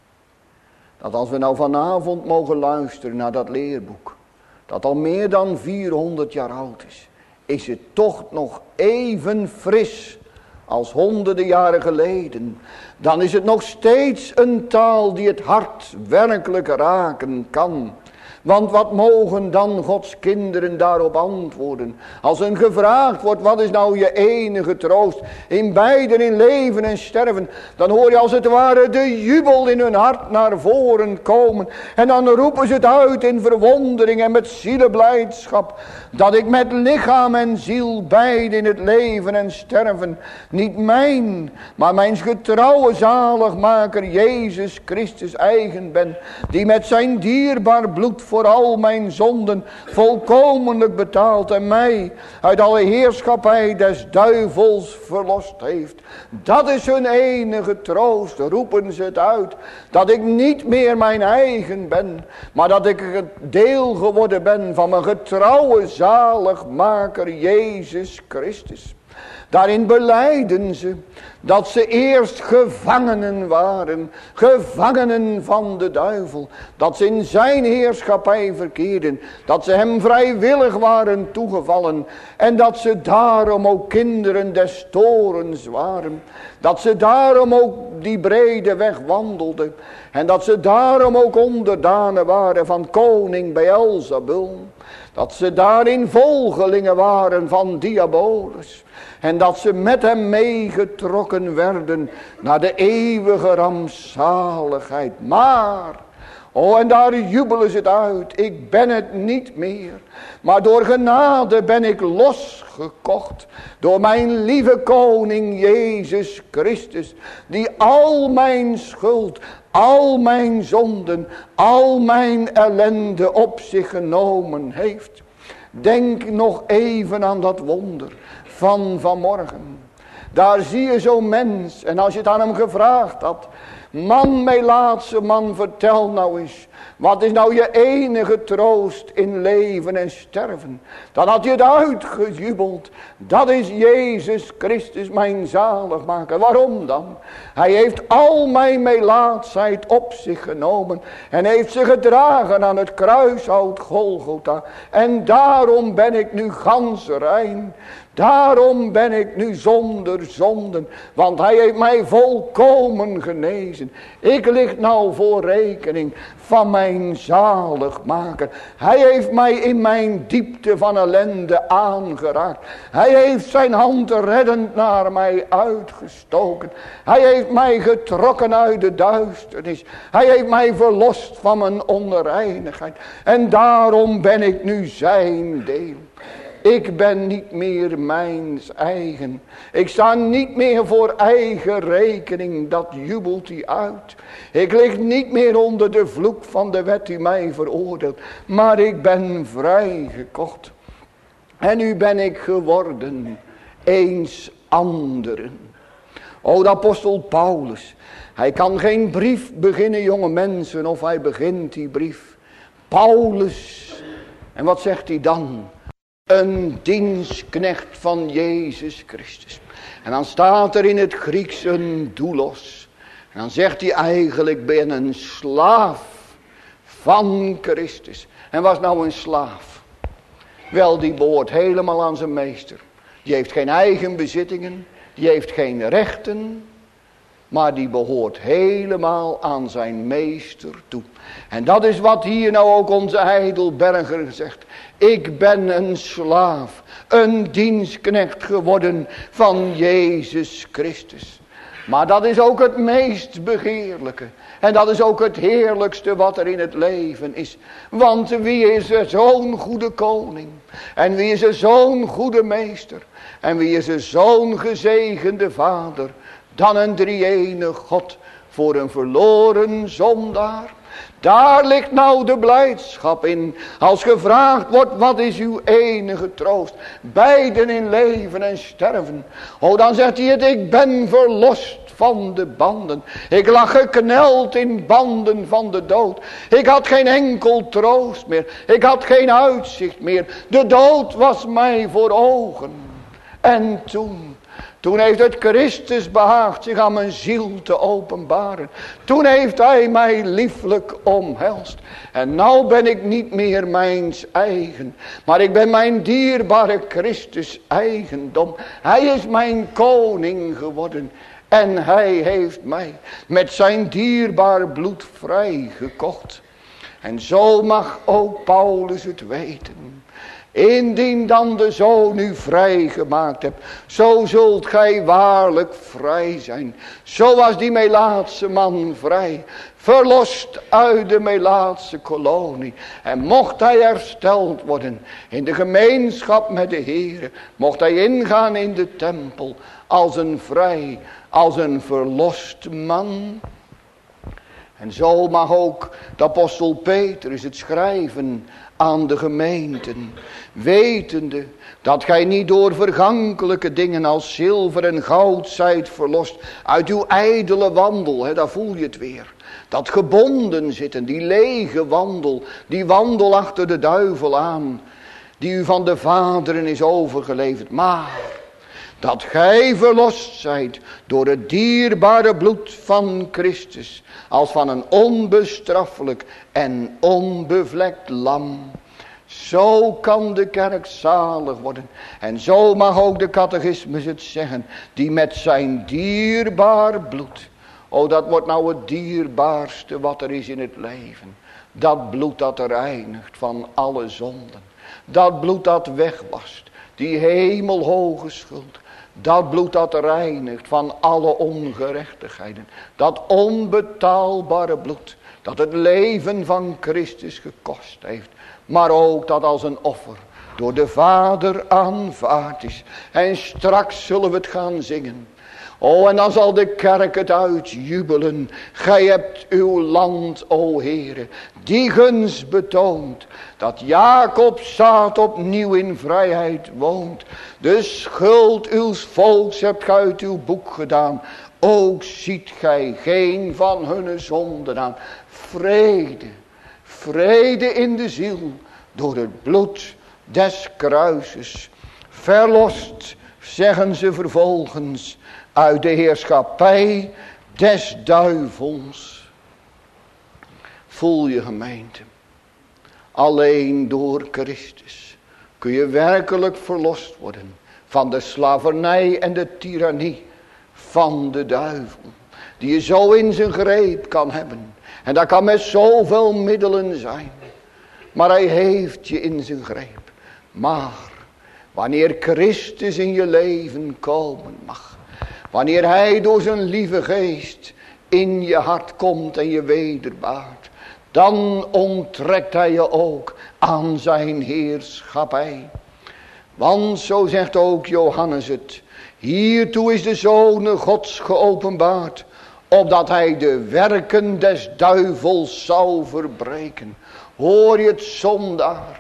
Dat als we nou vanavond mogen luisteren naar dat leerboek. Dat al meer dan vierhonderd jaar oud is. Is het toch nog even fris als honderden jaren geleden. Dan is het nog steeds een taal die het hart werkelijk raken kan. Want wat mogen dan Gods kinderen daarop antwoorden? Als hen gevraagd wordt, wat is nou je enige troost? In beiden, in leven en sterven. Dan hoor je als het ware de jubel in hun hart naar voren komen. En dan roepen ze het uit in verwondering en met zieleblijdschap. Dat ik met lichaam en ziel beide in het leven en sterven. Niet mijn, maar mijn getrouwe zaligmaker Jezus Christus eigen ben. Die met zijn dierbaar bloed voor al mijn zonden volkomenlijk betaald en mij uit alle heerschappij des duivels verlost heeft. Dat is hun enige troost, roepen ze het uit. Dat ik niet meer mijn eigen ben, maar dat ik het deel geworden ben van mijn getrouwe zaligmaker Jezus Christus. Daarin belijden ze dat ze eerst gevangenen waren, gevangenen van de duivel. Dat ze in zijn heerschappij verkeerden, dat ze hem vrijwillig waren toegevallen. En dat ze daarom ook kinderen des torens waren. Dat ze daarom ook die brede weg wandelden. En dat ze daarom ook onderdanen waren van koning Beelzebul. Dat ze daarin volgelingen waren van Diabolus. En dat ze met hem meegetrokken werden naar de eeuwige rampzaligheid. Maar Oh, en daar jubelen ze het uit. Ik ben het niet meer. Maar door genade ben ik losgekocht. Door mijn lieve koning Jezus Christus. Die al mijn schuld, al mijn zonden, al mijn ellende op zich genomen heeft. Denk nog even aan dat wonder van vanmorgen. Daar zie je zo'n mens. En als je het aan hem gevraagd had. Man, Melaatse man, vertel nou eens. Wat is nou je enige troost in leven en sterven? Dan had je het uitgejubeld. Dat is Jezus Christus, mijn zaligmaker. Waarom dan? Hij heeft al mijn melaatsheid op zich genomen. En heeft ze gedragen aan het kruishout Golgotha. En daarom ben ik nu gans rein. Daarom ben ik nu zonder zonden. Want hij heeft mij volkomen genezen. Ik lig nou voor rekening van mijn zaligmaker. Hij heeft mij in mijn diepte van ellende aangeraakt. Hij heeft zijn hand reddend naar mij uitgestoken. Hij heeft mij getrokken uit de duisternis. Hij heeft mij verlost van mijn onreinigheid. En daarom ben ik nu zijn deel. Ik ben niet meer mijns eigen. Ik sta niet meer voor eigen rekening. Dat jubelt hij uit. Ik lig niet meer onder de vloek van de wet die mij veroordeelt. Maar ik ben vrijgekocht. En nu ben ik geworden eens anderen. O, de apostel Paulus. Hij kan geen brief beginnen, jonge mensen. Of hij begint die brief. Paulus. En wat zegt hij dan? Een dienstknecht van Jezus Christus. En dan staat er in het Grieks een doulos. En dan zegt hij eigenlijk, ik ben een slaaf van Christus. En wat is nou een slaaf? Wel, die behoort helemaal aan zijn meester. Die heeft geen eigen bezittingen. Die heeft geen rechten. Maar die behoort helemaal aan zijn meester toe. En dat is wat hier nou ook onze Heidelberger zegt. Ik ben een slaaf, een dienstknecht geworden van Jezus Christus. Maar dat is ook het meest begeerlijke. En dat is ook het heerlijkste wat er in het leven is. Want wie is er zo'n goede koning? En wie is er zo'n goede meester? En wie is er zo'n gezegende vader? Dan een drie-enige God voor een verloren zondaar. Daar ligt nou de blijdschap in. Als gevraagd wordt, wat is uw enige troost? Beiden in leven en sterven. Oh, dan zegt hij het, ik ben verlost van de banden. Ik lag gekneld in banden van de dood. Ik had geen enkel troost meer. Ik had geen uitzicht meer. De dood was mij voor ogen. En toen... Toen heeft het Christus behaagd zich aan mijn ziel te openbaren. Toen heeft hij mij lieflijk omhelst. En nou ben ik niet meer mijns eigen. Maar ik ben mijn dierbare Christus eigendom. Hij is mijn koning geworden. En hij heeft mij met zijn dierbaar bloed vrijgekocht. En zo mag ook Paulus het weten. Indien dan de Zoon u vrijgemaakt hebt, zo zult gij waarlijk vrij zijn. Zo was die Melaatse man vrij, verlost uit de Melaatse kolonie. En mocht hij hersteld worden in de gemeenschap met de Heer, mocht hij ingaan in de tempel als een vrij, als een verlost man. En zo mag ook de apostel Petrus het schrijven aan de gemeenten, wetende dat gij niet door vergankelijke dingen als zilver en goud zijt verlost uit uw ijdele wandel, hè, daar voel je het weer. Dat gebonden zitten, die lege wandel, die wandel achter de duivel aan, die u van de vaderen is overgeleverd. Maar dat gij verlost zijt door het dierbare bloed van Christus, als van een onbestraffelijk en onbevlekt lam. Zo kan de kerk zalig worden. En zo mag ook de catechismus het zeggen, die met zijn dierbaar bloed. Oh, dat wordt nou het dierbaarste wat er is in het leven. Dat bloed dat reinigt van alle zonden. Dat bloed dat wegwast, die hemelhoge schuld. Dat bloed dat reinigt van alle ongerechtigheden. Dat onbetaalbare bloed. Dat het leven van Christus gekost heeft. Maar ook dat als een offer door de Vader aanvaard is. En straks zullen we het gaan zingen. O, en dan zal de kerk het uitjubelen. Gij hebt uw land, o Heere, die gunst betoont. Dat Jacob's zaad opnieuw in vrijheid woont. De schuld uws volks hebt gij uit uw boek gedaan. Ook ziet gij geen van hunne zonden aan. Vrede, vrede in de ziel. Door het bloed des kruises. Verlost, zeggen ze vervolgens, uit de heerschappij des duivels. Voel je gemeente. Alleen door Christus kun je werkelijk verlost worden. Van de slavernij en de tirannie van de duivel. Die je zo in zijn greep kan hebben. En dat kan met zoveel middelen zijn. Maar hij heeft je in zijn greep. Maar wanneer Christus in je leven komen mag. Wanneer hij door zijn lieve geest in je hart komt en je wederbaart. Dan onttrekt hij je ook aan zijn heerschappij. Want zo zegt ook Johannes het. Hiertoe is de Zoon Gods geopenbaard. Opdat hij de werken des duivels zou verbreken. Hoor je het, zondaar?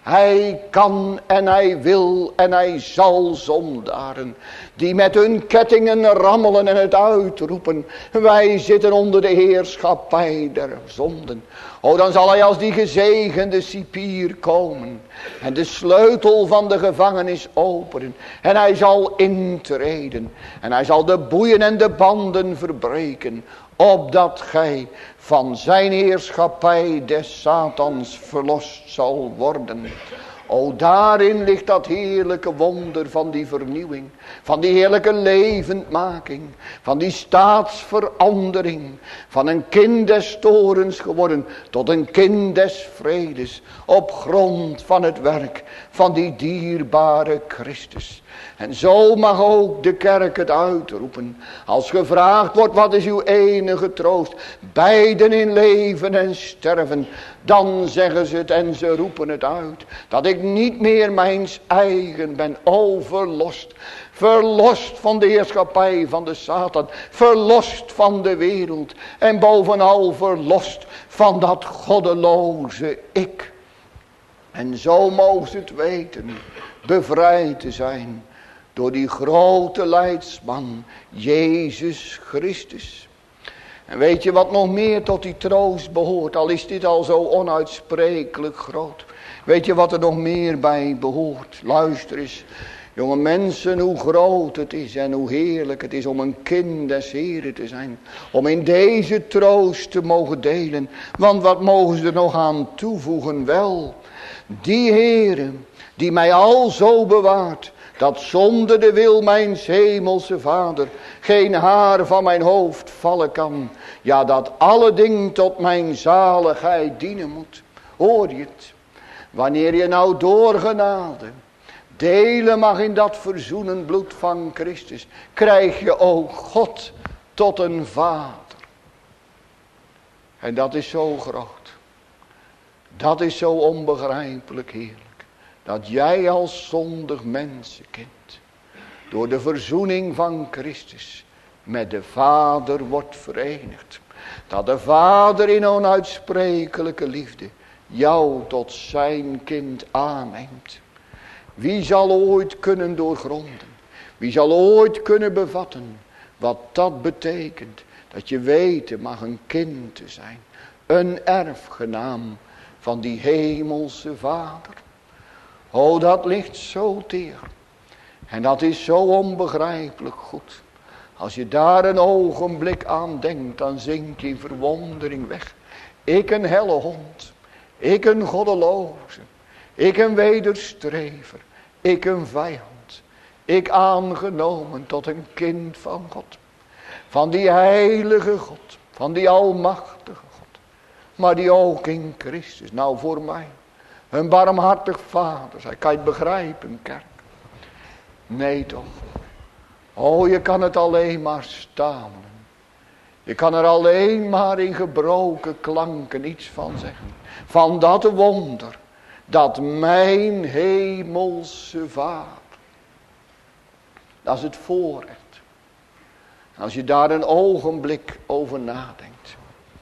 Hij kan en hij wil en hij zal zondaren. Die met hun kettingen rammelen en het uitroepen. Wij zitten onder de heerschappij der zonden. O, dan zal hij als die gezegende cipier komen. En de sleutel van de gevangenis openen. En hij zal intreden. En hij zal de boeien en de banden verbreken. Opdat gij van zijn heerschappij des Satans verlost zal worden. O, daarin ligt dat heerlijke wonder van die vernieuwing. Van die heerlijke levendmaking. Van die staatsverandering. Van een kind des torens geworden tot een kind des vredes. Op grond van het werk van die dierbare Christus. En zo mag ook de kerk het uitroepen. Als gevraagd wordt, wat is uw enige troost? Beiden in leven en sterven. Dan zeggen ze het en ze roepen het uit. Dat ik niet meer mijns eigen ben. O, verlost. Verlost van de heerschappij van de Satan. Verlost van de wereld. En bovenal verlost van dat goddeloze ik. En zo mogen ze het weten. Bevrijd te zijn. Door die grote leidsman, Jezus Christus. En weet je wat nog meer tot die troost behoort? Al is dit al zo onuitsprekelijk groot. Weet je wat er nog meer bij behoort? Luister eens, jonge mensen, hoe groot het is en hoe heerlijk het is om een kind des Heren te zijn. Om in deze troost te mogen delen. Want wat mogen ze er nog aan toevoegen? Wel, die Heere die mij al zo bewaart. Dat zonder de wil mijns hemelse Vader geen haar van mijn hoofd vallen kan. Ja, dat alle dingen tot mijn zaligheid dienen moet. Hoor je het? Wanneer je nou door genade delen mag in dat verzoenend bloed van Christus. Krijg je ook God tot een Vader. En dat is zo groot. Dat is zo onbegrijpelijk heerlijk. Dat jij als zondig mensenkind door de verzoening van Christus met de Vader wordt verenigd. Dat de Vader in onuitsprekelijke liefde jou tot zijn kind aanneemt. Wie zal ooit kunnen doorgronden? Wie zal ooit kunnen bevatten wat dat betekent? Dat je weten mag een kind te zijn. Een erfgenaam van die hemelse Vader. O, dat ligt zo teer. En dat is zo onbegrijpelijk goed. Als je daar een ogenblik aan denkt, dan zink je in verwondering weg. Ik een helle hond. Ik een goddeloze. Ik een wederstrever. Ik een vijand. Ik aangenomen tot een kind van God. Van die heilige God. Van die almachtige God. Maar die ook in Christus. Nou, voor mij. Een barmhartig Vader. Hij kan je het begrijpen, kerk. Nee toch. Oh, je kan het alleen maar stamelen. Je kan er alleen maar in gebroken klanken iets van zeggen. Van dat wonder. Dat mijn hemelse Vader. Dat is het voorrecht. Als je daar een ogenblik over nadenkt.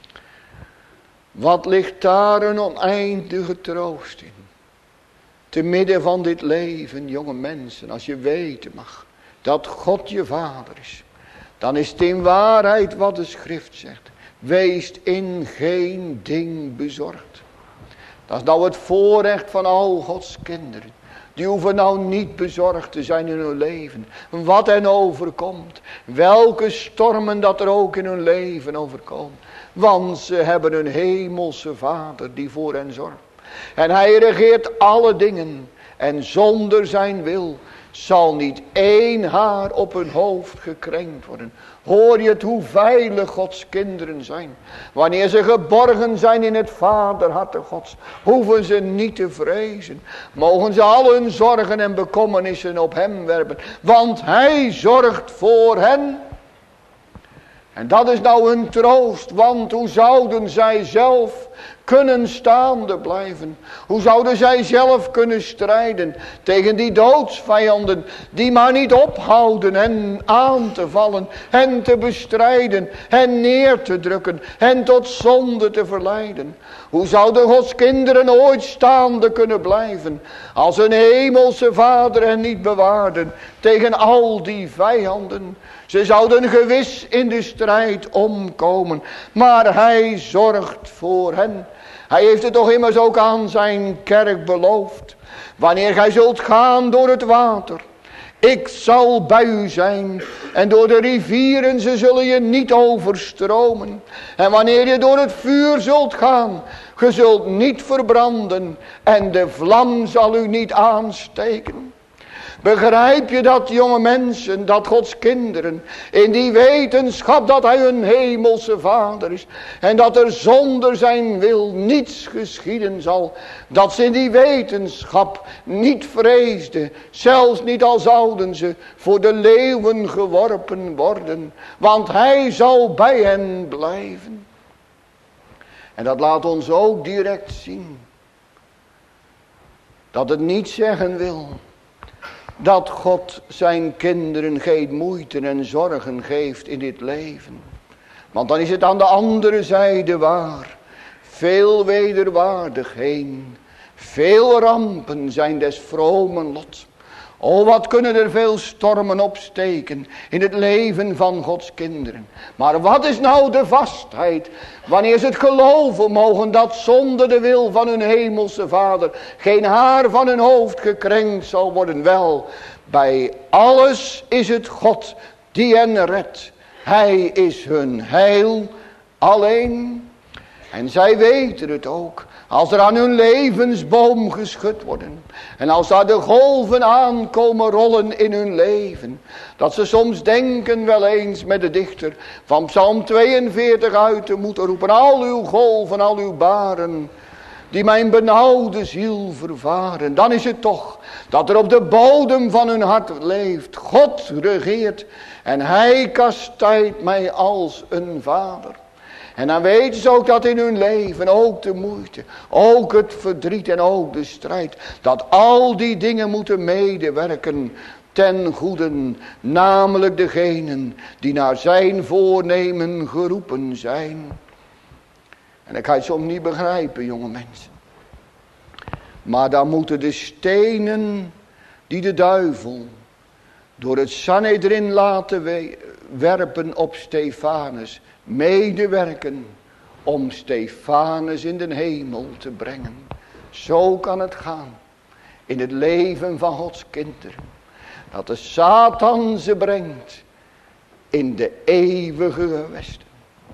Wat ligt daar een oneindige troost in. Te midden van dit leven, jonge mensen. Als je weten mag. Dat God je Vader is. Dan is het in waarheid wat de schrift zegt. Wees in geen ding bezorgd. Dat is nou het voorrecht van al Gods kinderen. Die hoeven nou niet bezorgd te zijn in hun leven. Wat hen overkomt. Welke stormen dat er ook in hun leven overkomen. Want ze hebben een hemelse Vader die voor hen zorgt. En hij regeert alle dingen. En zonder zijn wil zal niet één haar op hun hoofd gekrenkt worden. Hoor je het hoe veilig Gods kinderen zijn. Wanneer ze geborgen zijn in het vaderharte Gods. Hoeven ze niet te vrezen. Mogen ze al hun zorgen en bekommernissen op hem werpen. Want hij zorgt voor hen. En dat is nou hun troost. Want hoe zouden zij zelf kunnen staande blijven? Hoe zouden zij zelf kunnen strijden tegen die doodsvijanden die maar niet ophouden hen aan te vallen, hen te bestrijden, hen neer te drukken, hen tot zonde te verleiden? Hoe zouden Gods kinderen ooit staande kunnen blijven als een hemelse Vader hen niet bewaarden tegen al die vijanden? Ze zouden gewis in de strijd omkomen, maar hij zorgt voor hen. Hij heeft het toch immers ook aan zijn kerk beloofd. Wanneer gij zult gaan door het water, ik zal bij u zijn. En door de rivieren, ze zullen je niet overstromen. En wanneer je door het vuur zult gaan, ge zult niet verbranden. En de vlam zal u niet aansteken. Begrijp je dat, jonge mensen, dat Gods kinderen in die wetenschap dat hij hun hemelse Vader is en dat er zonder zijn wil niets geschieden zal, dat ze in die wetenschap niet vreesden, zelfs niet al zouden ze voor de leeuwen geworpen worden, want hij zal bij hen blijven. En dat laat ons ook direct zien dat het niet zeggen wil dat God zijn kinderen geen moeite en zorgen geeft in dit leven. Want dan is het aan de andere zijde waar. Veel wederwaardigheden, veel rampen zijn des vromen lot. O, wat kunnen er veel stormen opsteken in het leven van Gods kinderen. Maar wat is nou de vastheid wanneer ze het geloven mogen dat zonder de wil van hun hemelse Vader geen haar van hun hoofd gekrenkt zal worden? Wel, bij alles is het God die hen redt. Hij is hun heil alleen. En zij weten het ook. Als er aan hun levensboom geschud worden. En als daar de golven aankomen rollen in hun leven. Dat ze soms denken wel eens met de dichter van Psalm tweeënveertig uit te moeten roepen. Al uw golven, al uw baren, die mijn benauwde ziel vervaren. Dan is het toch dat er op de bodem van hun hart leeft. God regeert en hij kastijdt mij als een vader. En dan weten ze ook dat in hun leven, ook de moeite, ook het verdriet en ook de strijd, dat al die dingen moeten medewerken ten goede, namelijk degenen die naar zijn voornemen geroepen zijn. En ik kan het soms niet begrijpen, jonge mensen. Maar dan moeten de stenen die de duivel door het Sanhedrin laten werpen op Stefanus medewerken om Stefanus in de hemel te brengen. Zo kan het gaan in het leven van Gods kinderen. Dat de Satan ze brengt in de eeuwige gewesten.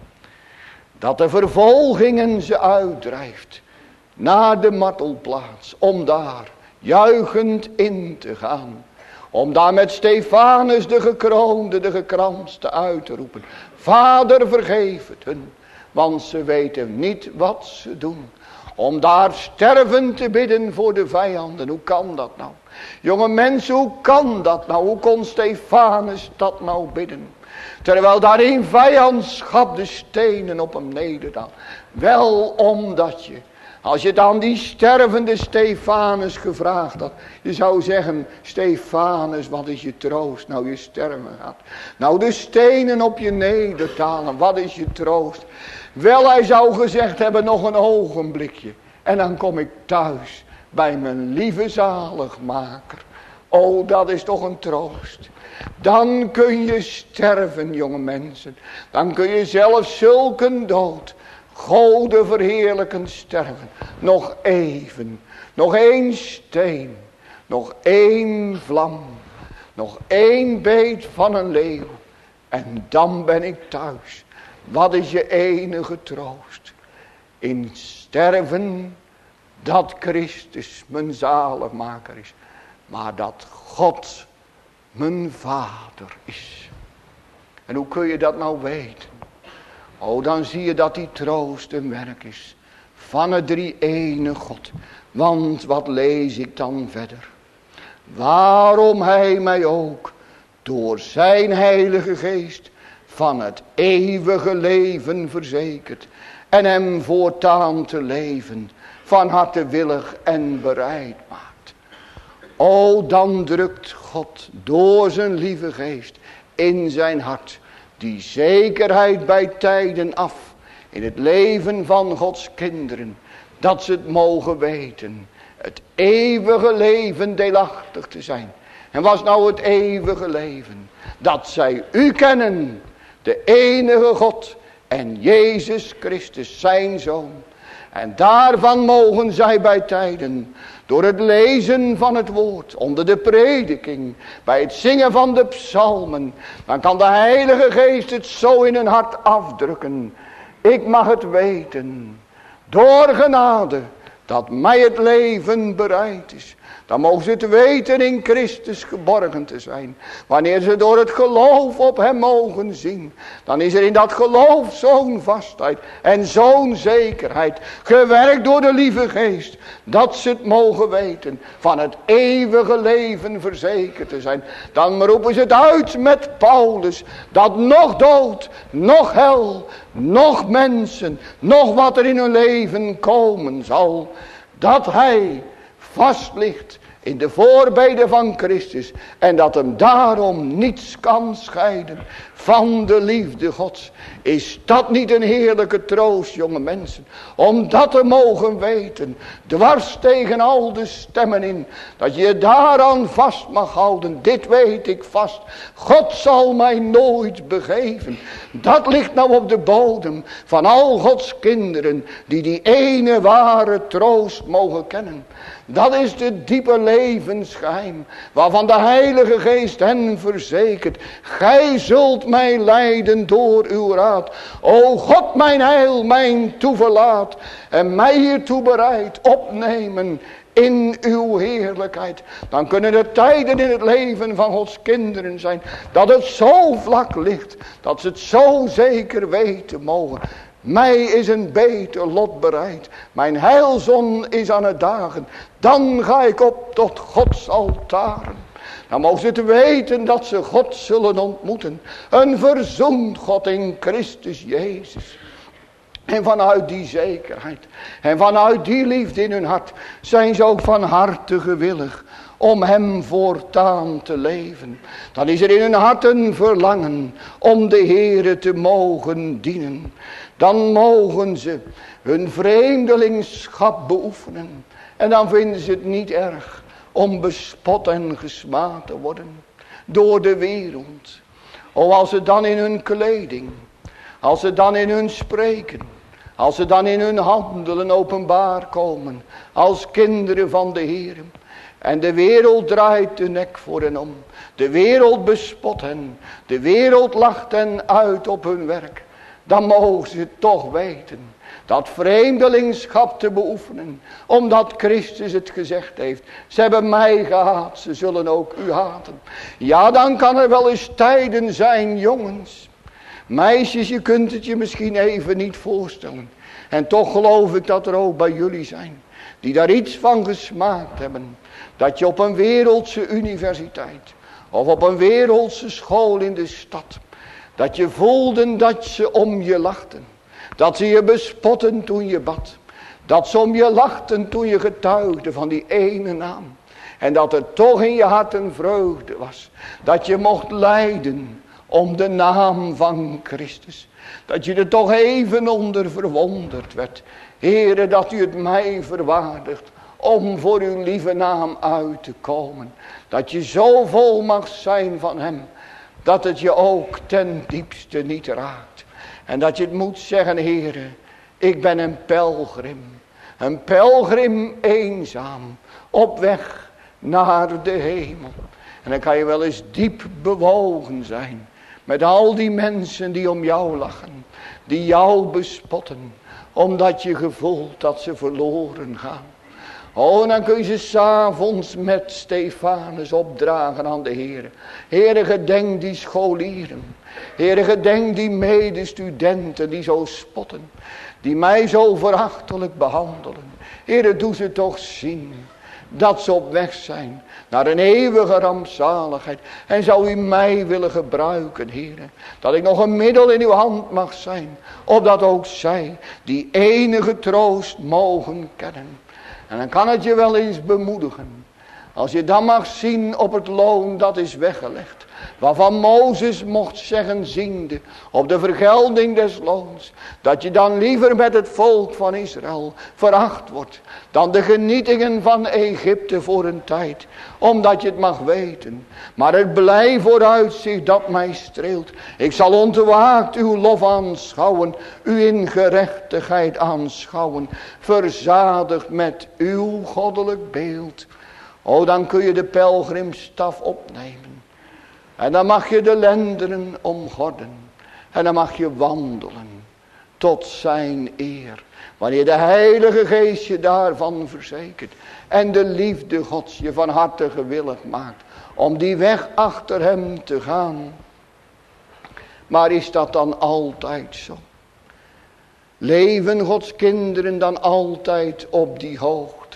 Dat de vervolgingen ze uitdrijft naar de martelplaats om daar juichend in te gaan. Om daar met Stefanus de gekroonde, de gekranste uit te roepen. Vader, vergeef het hun, want ze weten niet wat ze doen. Om daar sterven te bidden voor de vijanden. Hoe kan dat nou? Jonge mensen, hoe kan dat nou? Hoe kon Stefanus dat nou bidden? Terwijl daar in vijandschap de stenen op hem nederdalen. Wel omdat je, als je dan die stervende Stefanus gevraagd had. Je zou zeggen, Stefanus, wat is je troost nou je sterven gaat. Nou de stenen op je nederdalen, wat is je troost. Wel, hij zou gezegd hebben, nog een ogenblikje. En dan kom ik thuis bij mijn lieve zaligmaker. Oh, dat is toch een troost. Dan kun je sterven, jonge mensen. Dan kun je zelfs zulke dood, Gode verheerlijkend sterven. Nog even, nog één steen, nog één vlam, nog één beet van een leeuw. En dan ben ik thuis. Wat is je enige troost? In sterven dat Christus mijn zaligmaker is. Maar dat God mijn vader is. En hoe kun je dat nou weten? Oh, dan zie je dat die troost een werk is. Van het drie-ene God. Want wat lees ik dan verder? Waarom hij mij ook door zijn heilige geest van het eeuwige leven verzekert. En hem voortaan te leven van harte willig en bereid maakt. O, dan drukt God door zijn lieve geest in zijn hart die zekerheid bij tijden af in het leven van Gods kinderen. Dat ze het mogen weten. Het eeuwige leven deelachtig te zijn. En was nou het eeuwige leven? Dat zij u kennen, de enige God en Jezus Christus zijn Zoon. En daarvan mogen zij bij tijden, door het lezen van het woord, onder de prediking, bij het zingen van de psalmen, dan kan de Heilige Geest het zo in hun hart afdrukken. Ik mag het weten, door genade, dat mij het leven bereid is. Dan mogen ze het weten in Christus geborgen te zijn. Wanneer ze door het geloof op hem mogen zien. Dan is er in dat geloof zo'n vastheid en zo'n zekerheid. Gewerkt door de lieve geest. Dat ze het mogen weten. Van het eeuwige leven verzekerd te zijn. Dan roepen ze het uit met Paulus. Dat nog dood, nog hel, nog mensen. Nog wat er in hun leven komen zal. Dat hij vast ligt in de voorbeden van Christus. En dat hem daarom niets kan scheiden van de liefde Gods. Is dat niet een heerlijke troost, jonge mensen? Om dat te mogen weten. Dwars tegen al de stemmen in. Dat je daaraan vast mag houden. Dit weet ik vast. God zal mij nooit begeven. Dat ligt nou op de bodem van al Gods kinderen. Die die ene ware troost mogen kennen. Dat is de diepe levensgeheim. Waarvan de Heilige Geest hen verzekert. Gij zult mij leiden door uw raad. O God mijn heil, mijn toeverlaat. En mij hiertoe bereid opnemen in uw heerlijkheid. Dan kunnen er tijden in het leven van Gods kinderen zijn. Dat het zo vlak ligt. Dat ze het zo zeker weten mogen. Mij is een beter lot bereid. Mijn heilzon is aan het dagen. Dan ga ik op tot Gods altaren. Dan mogen ze het weten dat ze God zullen ontmoeten. Een verzoend God in Christus Jezus. En vanuit die zekerheid. En vanuit die liefde in hun hart. Zijn ze ook van harte gewillig. Om hem voortaan te leven. Dan is er in hun hart een verlangen. Om de Heere te mogen dienen. Dan mogen ze hun vreemdelingschap beoefenen. En dan vinden ze het niet erg om bespot en gesmaad te worden door de wereld. O, als ze dan in hun kleding, als ze dan in hun spreken, als ze dan in hun handelen openbaar komen, als kinderen van de Heer. En de wereld draait de nek voor hen om. De wereld bespot hen. De wereld lacht hen uit op hun werk. Dan mogen ze toch weten dat vreemdelingschap te beoefenen. Omdat Christus het gezegd heeft. Ze hebben mij gehaat, ze zullen ook u haten. Ja, dan kan er wel eens tijden zijn, jongens. Meisjes, je kunt het je misschien even niet voorstellen. En toch geloof ik dat er ook bij jullie zijn. Die daar iets van gesmaakt hebben. Dat je op een wereldse universiteit. Of op een wereldse school in de stad. Dat je voelde dat ze om je lachten. Dat ze je bespotten toen je bad. Dat ze om je lachten toen je getuigde van die ene naam. En dat er toch in je hart een vreugde was. Dat je mocht lijden om de naam van Christus. Dat je er toch even onder verwonderd werd. Heere, dat u het mij verwaardigt om voor uw lieve naam uit te komen. Dat je zo vol mag zijn van hem. Dat het je ook ten diepste niet raakt. En dat je het moet zeggen, Heere, ik ben een pelgrim. Een pelgrim eenzaam. Op weg naar de hemel. En dan kan je wel eens diep bewogen zijn. Met al die mensen die om jou lachen. Die jou bespotten. Omdat je gevoelt dat ze verloren gaan. Oh, dan kun je ze 's avonds met Stefanus opdragen aan de Heer. Heere, gedenk die scholieren. Heere, gedenk die medestudenten die zo spotten. Die mij zo verachtelijk behandelen. Heere, doe ze toch zien dat ze op weg zijn naar een eeuwige rampzaligheid. En zou u mij willen gebruiken, Heere. Dat ik nog een middel in uw hand mag zijn. Opdat ook zij die enige troost mogen kennen. En dan kan het je wel eens bemoedigen. Als je dan mag zien op het loon dat is weggelegd. Waarvan Mozes mocht zeggen ziende. Op de vergelding des loons. Dat je dan liever met het volk van Israël veracht wordt. Dan de genietingen van Egypte voor een tijd. Omdat je het mag weten. Maar het blij vooruitzicht dat mij streelt. Ik zal ontwaakt uw lof aanschouwen. U in gerechtigheid aanschouwen. Verzadigd met uw goddelijk beeld. O, dan kun je de pelgrimstaf opnemen. En dan mag je de lendenen omgorden. En dan mag je wandelen. Tot zijn eer. Wanneer de Heilige Geest je daarvan verzekert. En de liefde Gods je van harte gewillig maakt. Om die weg achter hem te gaan. Maar is dat dan altijd zo? Leven Gods kinderen dan altijd op die hoogte?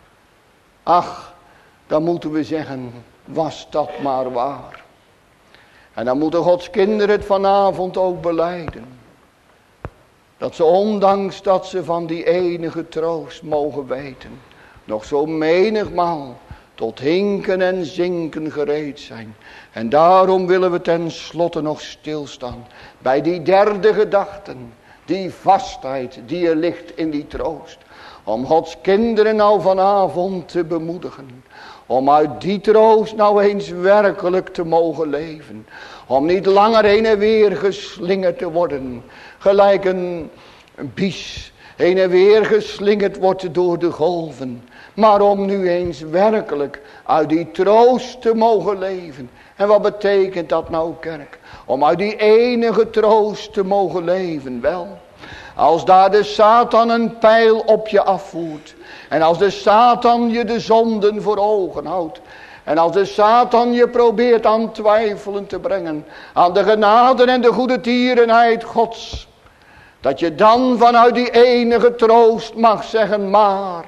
Ach. Dan moeten we zeggen, was dat maar waar. En dan moeten Gods kinderen het vanavond ook belijden. Dat ze ondanks dat ze van die enige troost mogen weten. Nog zo menigmaal tot hinken en zinken gereed zijn. En daarom willen we ten slotte nog stilstaan. Bij die derde gedachte. Die vastheid die er ligt in die troost. Om Gods kinderen nou vanavond te bemoedigen. Om uit die troost nou eens werkelijk te mogen leven. Om niet langer heen en weer geslingerd te worden. Gelijk een, een bies heen en weer geslingerd wordt door de golven. Maar om nu eens werkelijk uit die troost te mogen leven. En wat betekent dat nou, kerk? Om uit die enige troost te mogen leven, wel. Als daar de Satan een pijl op je afvoert. En als de Satan je de zonden voor ogen houdt. En als de Satan je probeert aan twijfelen te brengen. Aan de genade en de goede tierenheid Gods. Dat je dan vanuit die enige troost mag zeggen. Maar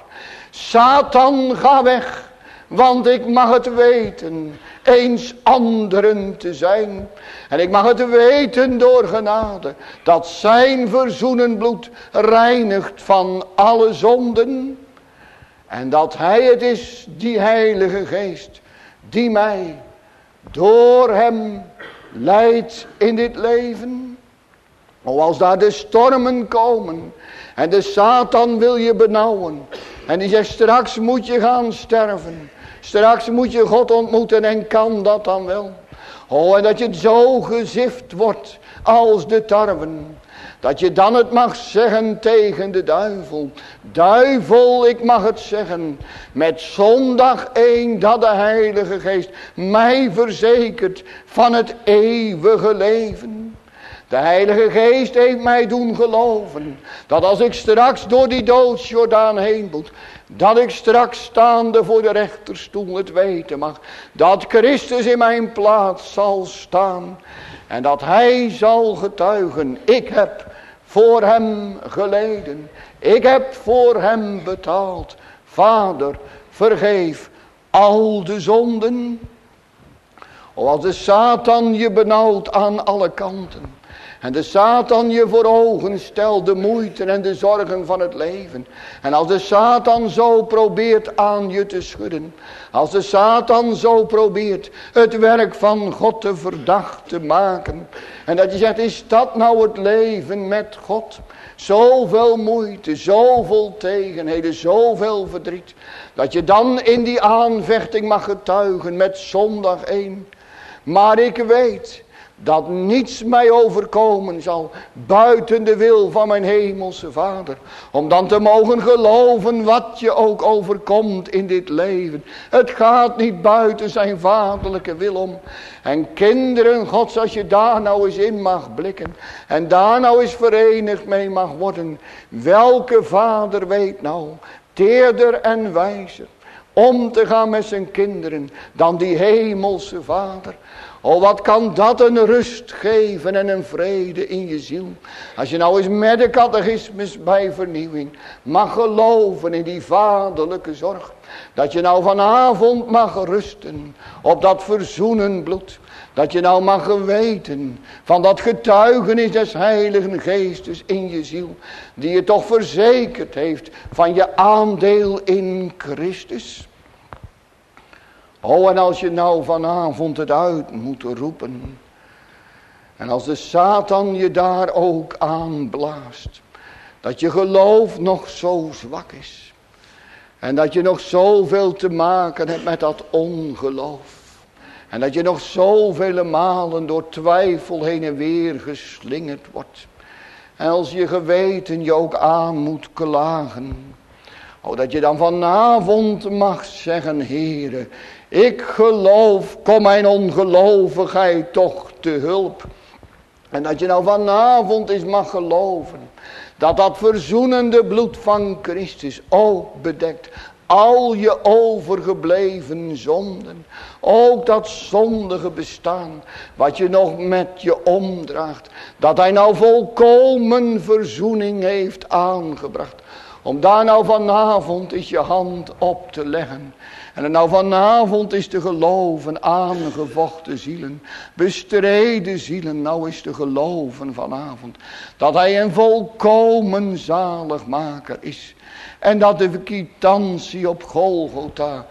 Satan, ga weg. Want ik mag het weten. Eens anderen te zijn. En ik mag het weten door genade. Dat zijn verzoenend bloed reinigt van alle zonden. En dat hij het is, die Heilige Geest. Die mij door hem leidt in dit leven. O, als daar de stormen komen. En de Satan wil je benauwen. En die zegt straks moet je gaan sterven. Straks moet je God ontmoeten en kan dat dan wel. Oh, en dat je zo gezift wordt als de tarwen. Dat je dan het mag zeggen tegen de duivel. Duivel, ik mag het zeggen. Met zondag één dat de Heilige Geest mij verzekert van het eeuwige leven. De Heilige Geest heeft mij doen geloven. Dat als ik straks door die doodsjordaan heen moet. Dat ik straks staande voor de rechterstoel het weten mag. Dat Christus in mijn plaats zal staan. En dat hij zal getuigen. Ik heb voor hem geleden. Ik heb voor hem betaald. Vader, vergeef al de zonden. O, als de Satan je benauwt aan alle kanten. En de Satan je voor ogen stelt de moeite en de zorgen van het leven. En als de Satan zo probeert aan je te schudden. Als de Satan zo probeert het werk van God te verdacht te maken. En dat je zegt, is dat nou het leven met God? Zoveel moeite, zoveel tegenheden, zoveel verdriet. Dat je dan in die aanvechting mag getuigen met zondag één. Maar ik weet dat niets mij overkomen zal buiten de wil van mijn hemelse Vader. Om dan te mogen geloven wat je ook overkomt in dit leven. Het gaat niet buiten zijn vaderlijke wil om. En kinderen Gods, als je daar nou eens in mag blikken. En daar nou eens verenigd mee mag worden. Welke vader weet nou, teerder en wijzer, om te gaan met zijn kinderen dan die hemelse Vader. Oh, wat kan dat een rust geven en een vrede in je ziel. Als je nou eens met de catechismus bij vernieuwing mag geloven in die vaderlijke zorg. Dat je nou vanavond mag rusten op dat verzoenend bloed. Dat je nou mag geweten van dat getuigenis des Heiligen Geestes in je ziel. Die je toch verzekerd heeft van je aandeel in Christus. Oh, en als je nou vanavond het uit moet roepen. En als de Satan je daar ook aanblaast. Dat je geloof nog zo zwak is. En dat je nog zoveel te maken hebt met dat ongeloof. En dat je nog zoveel malen door twijfel heen en weer geslingerd wordt. En als je geweten je ook aan moet klagen. Oh, dat je dan vanavond mag zeggen, Heere, ik geloof, kom mijn ongelovigheid toch te hulp. En dat je nou vanavond eens mag geloven, dat dat verzoenende bloed van Christus ook bedekt al je overgebleven zonden. Ook dat zondige bestaan, wat je nog met je omdraagt. Dat hij nou volkomen verzoening heeft aangebracht. Om daar nou vanavond eens je hand op te leggen. En er nou vanavond is te geloven, aangevochten zielen, bestreden zielen, nou is te geloven vanavond. Dat hij een volkomen zaligmaker is. En dat de kwitantie op Golgotha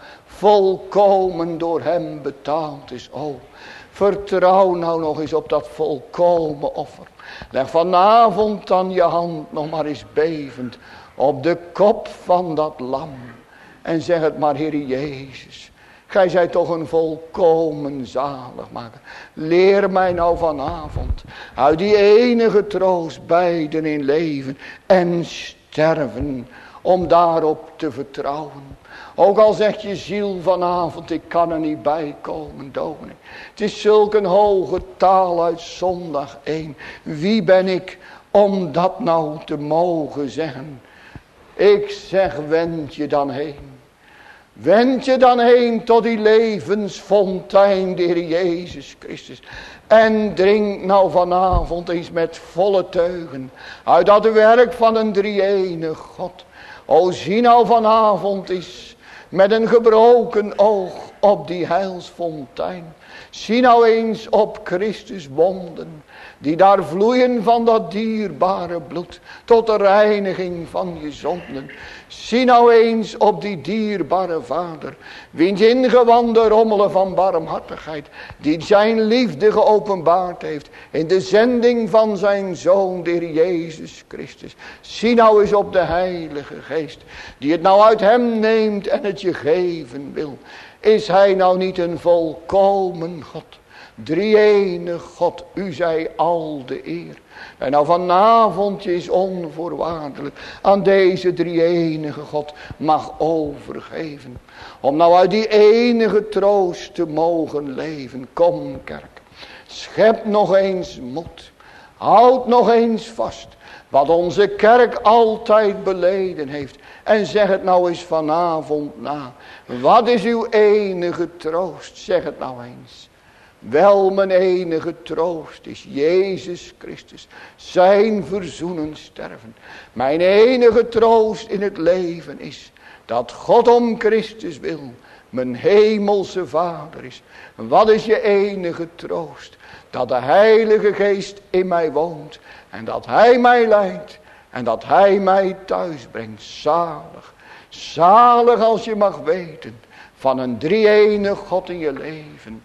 volkomen door hem betaald is. Oh, vertrouw nou nog eens op dat volkomen offer. Leg vanavond dan je hand nog maar eens bevend op de kop van dat lam. En zeg het maar, Heere Jezus, gij zijt toch een volkomen zaligmaker. Leer mij nou vanavond uit die enige troost beiden in leven en sterven, om daarop te vertrouwen. Ook al zegt je ziel vanavond, ik kan er niet bij komen, dominee. Het is zulk een hoge taal uit zondag één. Wie ben ik om dat nou te mogen zeggen? Ik zeg, wend je dan heen. Wend je dan heen tot die levensfontein, de Heer Jezus Christus. En drink nou vanavond eens met volle teugen uit dat werk van een drie-enige God. O, zie nou vanavond eens met een gebroken oog op die heilsfontein. Zie nou eens op Christus wonden, die daar vloeien van dat dierbare bloed, tot de reiniging van je zonden. Zie nou eens op die dierbare Vader, wiens ingewanden rommelen van barmhartigheid, die zijn liefde geopenbaard heeft in de zending van zijn Zoon, de Heer Jezus Christus. Zie nou eens op de Heilige Geest, die het nou uit hem neemt en het je geven wil. Is hij nou niet een volkomen God? Drie-enige God, u zij al de eer. En nou vanavond is onvoorwaardelijk aan deze drie-enige God mag overgeven. Om nou uit die enige troost te mogen leven. Kom kerk, schep nog eens moed. Houd nog eens vast wat onze kerk altijd beleden heeft. En zeg het nou eens vanavond na. Wat is uw enige troost? Zeg het nou eens. Wel, mijn enige troost is Jezus Christus. Zijn verzoenend sterven. Mijn enige troost in het leven is dat God om Christus wil mijn hemelse Vader is. Wat is je enige troost? Dat de Heilige Geest in mij woont. En dat Hij mij leidt. En dat Hij mij thuis brengt. Zalig. Zalig als je mag weten. Van een drie-enig God in je leven.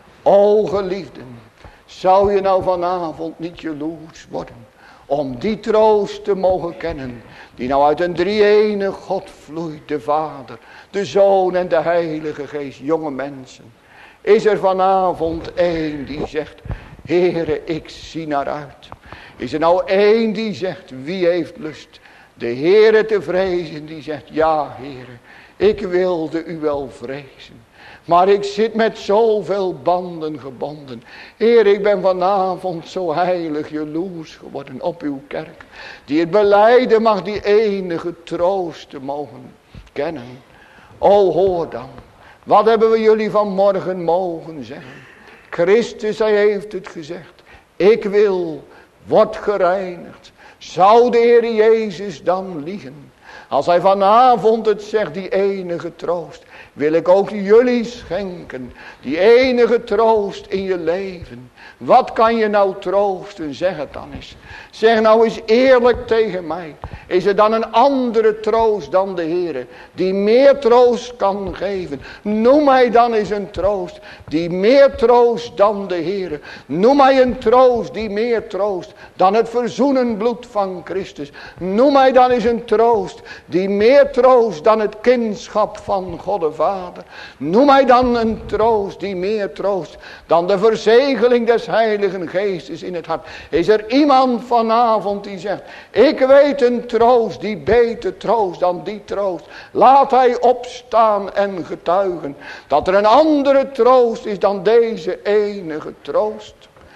O geliefden. Zou je nou vanavond niet jaloers worden. Om die troost te mogen kennen. Die nou uit een drie-enig God vloeit. De Vader. De Zoon en de Heilige Geest. Jonge mensen. Is er vanavond één die zegt. Heere, ik zie naar uit. Is er nou één die zegt. Wie heeft lust de Heere te vrezen. Die zegt. Ja Heere. Ik wilde u wel vrezen. Maar ik zit met zoveel banden gebonden. Heer, ik ben vanavond zo heilig jaloers geworden op uw kerk. Die het belijden mag die enige troost te mogen kennen. O, hoor dan. Wat hebben we jullie vanmorgen mogen zeggen? Christus, hij heeft het gezegd. Ik wil, word gereinigd. Zou de Heer Jezus dan liegen? Als hij vanavond het zegt, die enige troost. Wil ik ook jullie schenken. Die enige troost in je leven. Wat kan je nou troosten? Zeg het dan eens. Zeg nou eens eerlijk tegen mij. Is er dan een andere troost dan de Heere? Die meer troost kan geven. Noem mij dan eens een troost. Die meer troost dan de Heere. Noem mij een troost die meer troost. Dan het verzoenen bloed van Christus. Noem mij dan eens een troost. Die meer troost dan het kindschap van God de Vader. Noem mij dan een troost die meer troost. Dan de verzegeling des Heiligen Geestes in het hart. Is er iemand vanavond die zegt. Ik weet een troost die beter troost dan die troost. Laat hij opstaan en getuigen. Dat er een andere troost is dan deze enige troost.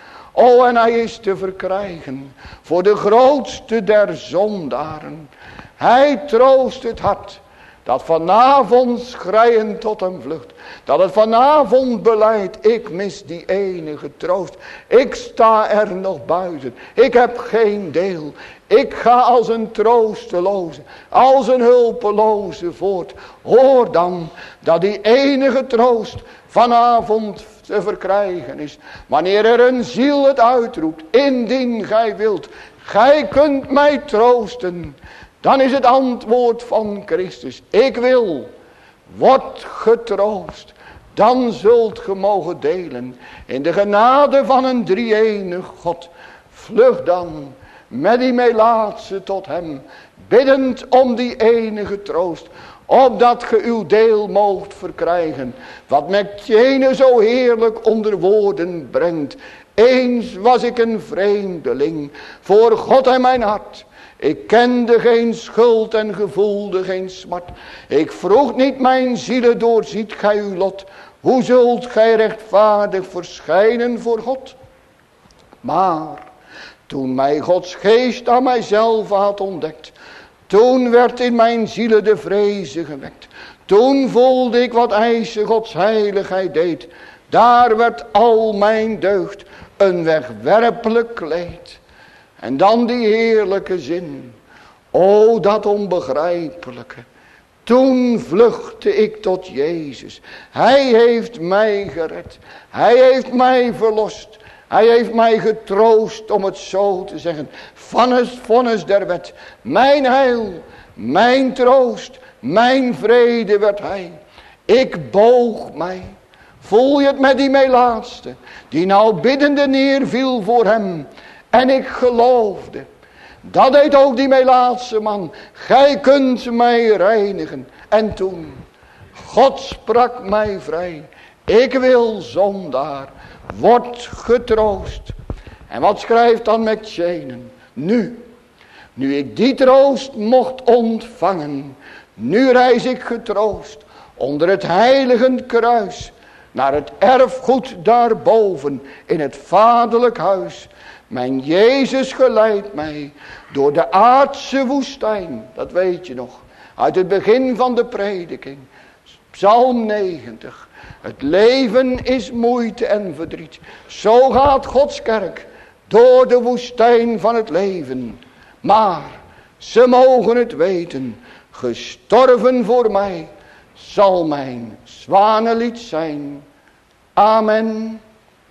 O, en hij is te verkrijgen. Voor de grootste der zondaren. Hij troost het hart. Dat vanavond schreien tot een vlucht. Dat het vanavond beleidt. Ik mis die enige troost. Ik sta er nog buiten. Ik heb geen deel. Ik ga als een troosteloze. Als een hulpeloze voort. Hoor dan dat die enige troost vanavond te verkrijgen is. Wanneer er een ziel het uitroept. Indien gij wilt. Gij kunt mij troosten. Dan is het antwoord van Christus. Ik wil. Word getroost. Dan zult ge mogen delen. In de genade van een drie-enig God. Vlug dan. Met die melaatse tot hem. Biddend om die enige troost. Opdat ge uw deel moogt verkrijgen. Wat met jene zo heerlijk onder woorden brengt. Eens was ik een vreemdeling. Voor God en mijn hart. Ik kende geen schuld en gevoelde geen smart. Ik vroeg niet mijn zielen doorziet gij uw lot. Hoe zult gij rechtvaardig verschijnen voor God? Maar toen mij Gods geest aan mijzelf had ontdekt. Toen werd in mijn zielen de vreze gewekt. Toen voelde ik wat eisen Gods heiligheid deed. Daar werd al mijn deugd een wegwerpelijk kleed. En dan die heerlijke zin. O, dat onbegrijpelijke. Toen vluchtte ik tot Jezus. Hij heeft mij gered. Hij heeft mij verlost. Hij heeft mij getroost, om het zo te zeggen. Van het vonnis der wet. Mijn heil, mijn troost, mijn vrede werd hij. Ik boog mij. Voel je het met die melaatste. Die nou biddende neerviel voor hem. En ik geloofde. Dat deed ook die melaatse man. Gij kunt mij reinigen. En toen. God sprak mij vrij. Ik wil zondaar. Word getroost. En wat schrijft dan McCheyne? Nu. Nu ik die troost mocht ontvangen. Nu reis ik getroost. Onder het heilige kruis. Naar het erfgoed daarboven. In het vaderlijk huis. Mijn Jezus geleidt mij door de aardse woestijn. Dat weet je nog. Uit het begin van de prediking. Psalm negentig. Het leven is moeite en verdriet. Zo gaat Gods kerk door de woestijn van het leven. Maar ze mogen het weten. Gestorven voor mij. zal mijn zwanenlied zijn. Amen.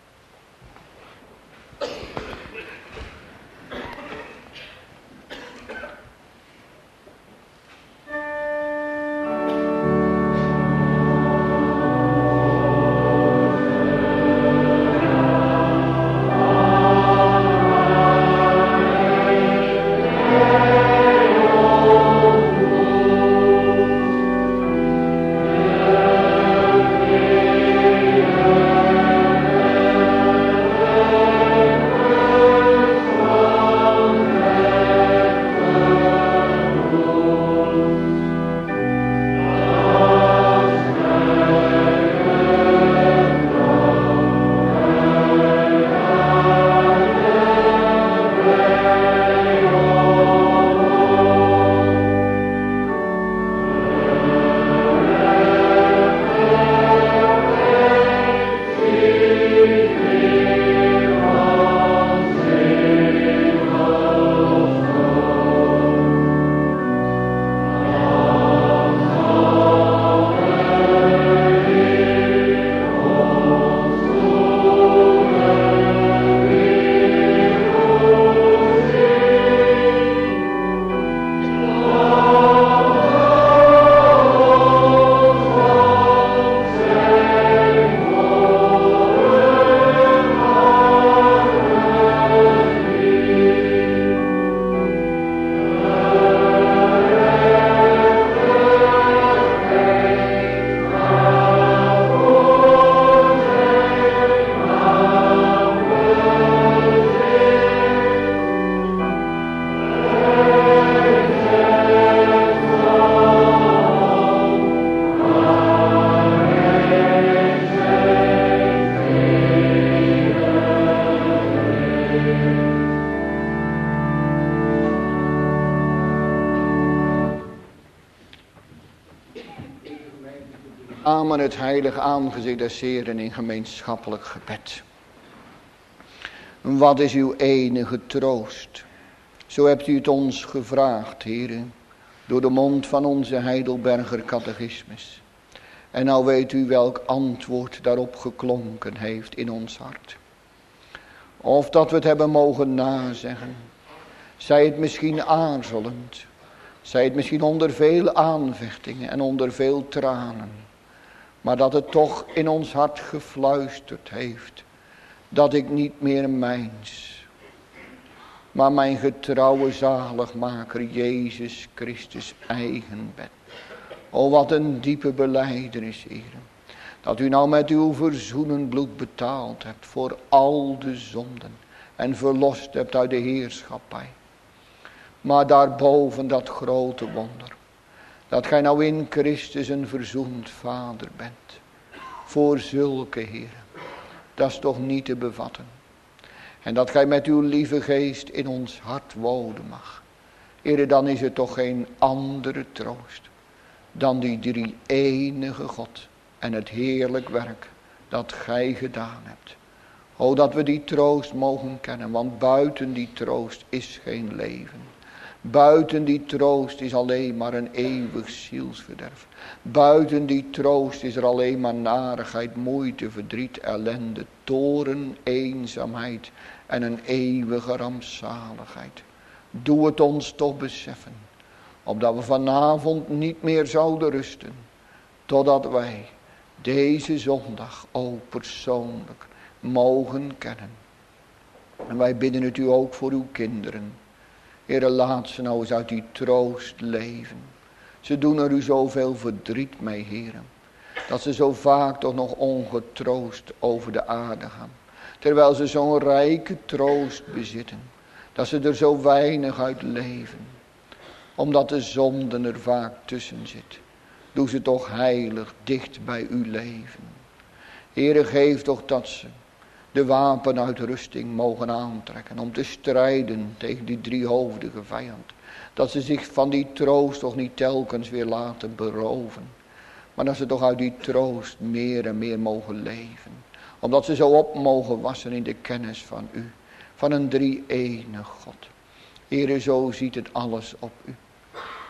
Amen, het heilige aangezicht des Heeren in gemeenschappelijk gebed. Wat is uw enige troost? Zo hebt u het ons gevraagd, Heeren, door de mond van onze Heidelberger catechismus. En nou weet u welk antwoord daarop geklonken heeft in ons hart. Of dat we het hebben mogen nazeggen, zij het misschien aarzelend, zij het misschien onder veel aanvechtingen en onder veel tranen. Maar dat het toch in ons hart gefluisterd heeft, dat ik niet meer mijns, maar mijn getrouwe zaligmaker Jezus Christus eigen ben. O, wat een diepe belijdenis, Heer, dat u nou met uw verzoenend bloed betaald hebt voor al de zonden en verlost hebt uit de heerschappij. Maar daarboven dat grote wonder, dat gij nou in Christus een verzoend vader bent. Voor zulke heren. Dat is toch niet te bevatten. En dat gij met uw lieve geest in ons hart wonen mag. Heren, dan is het toch geen andere troost. Dan die drie enige God. En het heerlijk werk dat gij gedaan hebt. O, dat we die troost mogen kennen. Want buiten die troost is geen leven. Buiten die troost is alleen maar een eeuwig zielsverderf. Buiten die troost is er alleen maar narigheid, moeite, verdriet, ellende, toorn, eenzaamheid en een eeuwige rampzaligheid. Doe het ons toch beseffen, opdat we vanavond niet meer zouden rusten, totdat wij deze zondag ook persoonlijk mogen kennen. En wij bidden het u ook voor uw kinderen. Heere, laat ze nou eens uit die troost leven. Ze doen er u zoveel verdriet mee, Heere. Dat ze zo vaak toch nog ongetroost over de aarde gaan. Terwijl ze zo'n rijke troost bezitten. Dat ze er zo weinig uit leven. Omdat de zonden er vaak tussen zit. Doe ze toch heilig dicht bij uw leven. Heere, geef toch dat ze de wapenuitrusting mogen aantrekken om te strijden tegen die driehoofdige vijand. Dat ze zich van die troost toch niet telkens weer laten beroven. Maar dat ze toch uit die troost meer en meer mogen leven. Omdat ze zo op mogen wassen in de kennis van u. Van een drie-enig God. Heere, zo ziet het alles op u.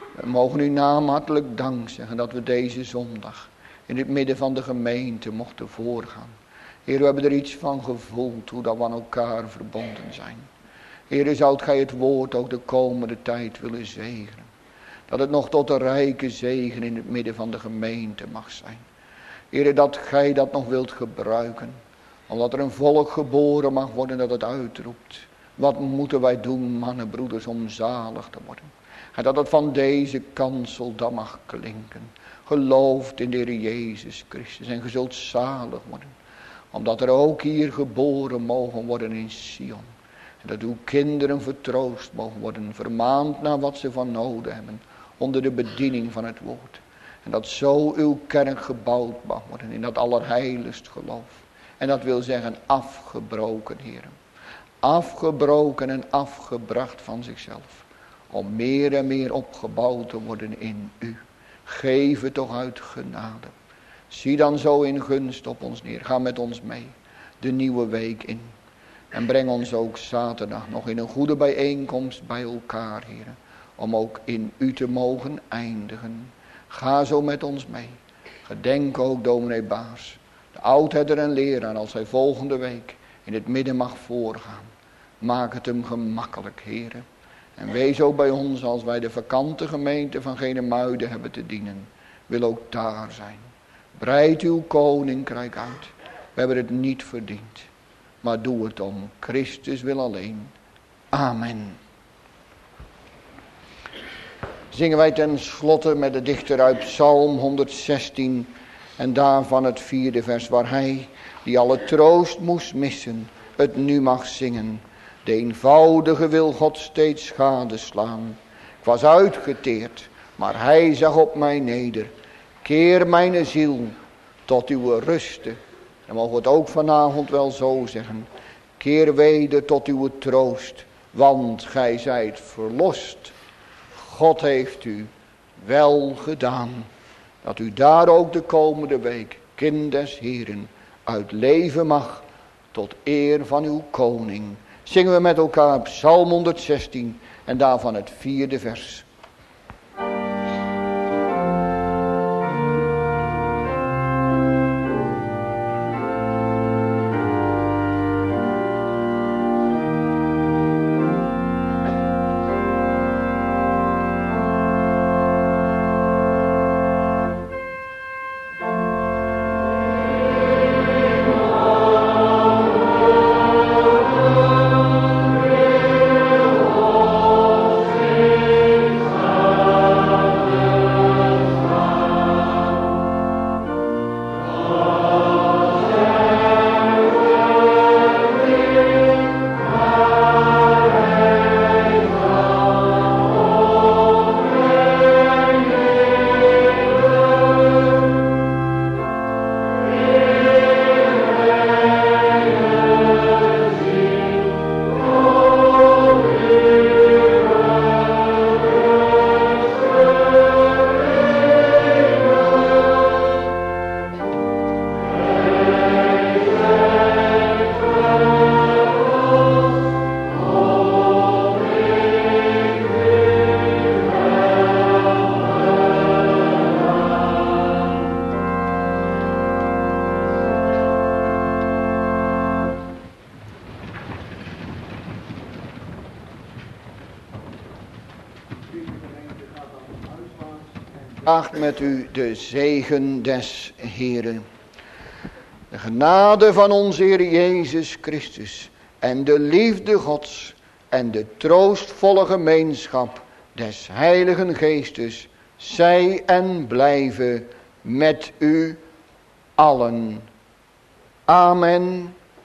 We mogen uw naam hartelijk dank zeggen dat we deze zondag in het midden van de gemeente mochten voorgaan. Heer, we hebben er iets van gevoeld hoe dat we aan elkaar verbonden zijn. Heer, zoudt gij het woord ook de komende tijd willen zegenen. Dat het nog tot een rijke zegen in het midden van de gemeente mag zijn. Heer, dat gij dat nog wilt gebruiken. Omdat er een volk geboren mag worden dat het uitroept. Wat moeten wij doen, mannen, broeders, om zalig te worden. En dat het van deze kansel dat mag klinken. Gelooft in de Heer Jezus Christus en ge zult zalig worden. Omdat er ook hier geboren mogen worden in Sion. En dat uw kinderen vertroost mogen worden. Vermaand naar wat ze van nodig hebben. Onder de bediening van het woord. En dat zo uw kerk gebouwd mag worden. In dat allerheiligst geloof. En dat wil zeggen afgebroken, heren. Afgebroken en afgebracht van zichzelf. Om meer en meer opgebouwd te worden in u. Geef het toch uit genade. Zie dan zo in gunst op ons neer. Ga met ons mee. De nieuwe week in. En breng ons ook zaterdag nog in een goede bijeenkomst bij elkaar, heren. Om ook in u te mogen eindigen. Ga zo met ons mee. Gedenk ook dominee Baas. De oudherder en leraar als hij volgende week in het midden mag voorgaan. Maak het hem gemakkelijk, heren. En wees ook bij ons als wij de vakante gemeente van Genemuiden hebben te dienen. Wil ook daar zijn. Breid uw koninkrijk uit. We hebben het niet verdiend. Maar doe het om Christus wil alleen. Amen. Zingen wij ten slotte met de dichter uit Psalm honderdzestien. En daarvan het vierde vers waar hij, die alle troost moest missen, het nu mag zingen. De eenvoudige wil God steeds gadeslaan. Ik was uitgeteerd, maar hij zag op mij neder. Keer mijn ziel tot uw rusten. Dan mogen we het ook vanavond wel zo zeggen. Keer weder tot uw troost, want gij zijt verlost. God heeft u wel gedaan. Dat u daar ook de komende week, kind des Heren, uit leven mag tot eer van uw koning. Zingen we met elkaar Psalm honderdzestien en daarvan het vierde vers. Draagt met u de zegen des Heren. De genade van onze Heer Jezus Christus en de liefde Gods en de troostvolle gemeenschap des Heiligen Geestes zij en blijven met u allen. Amen.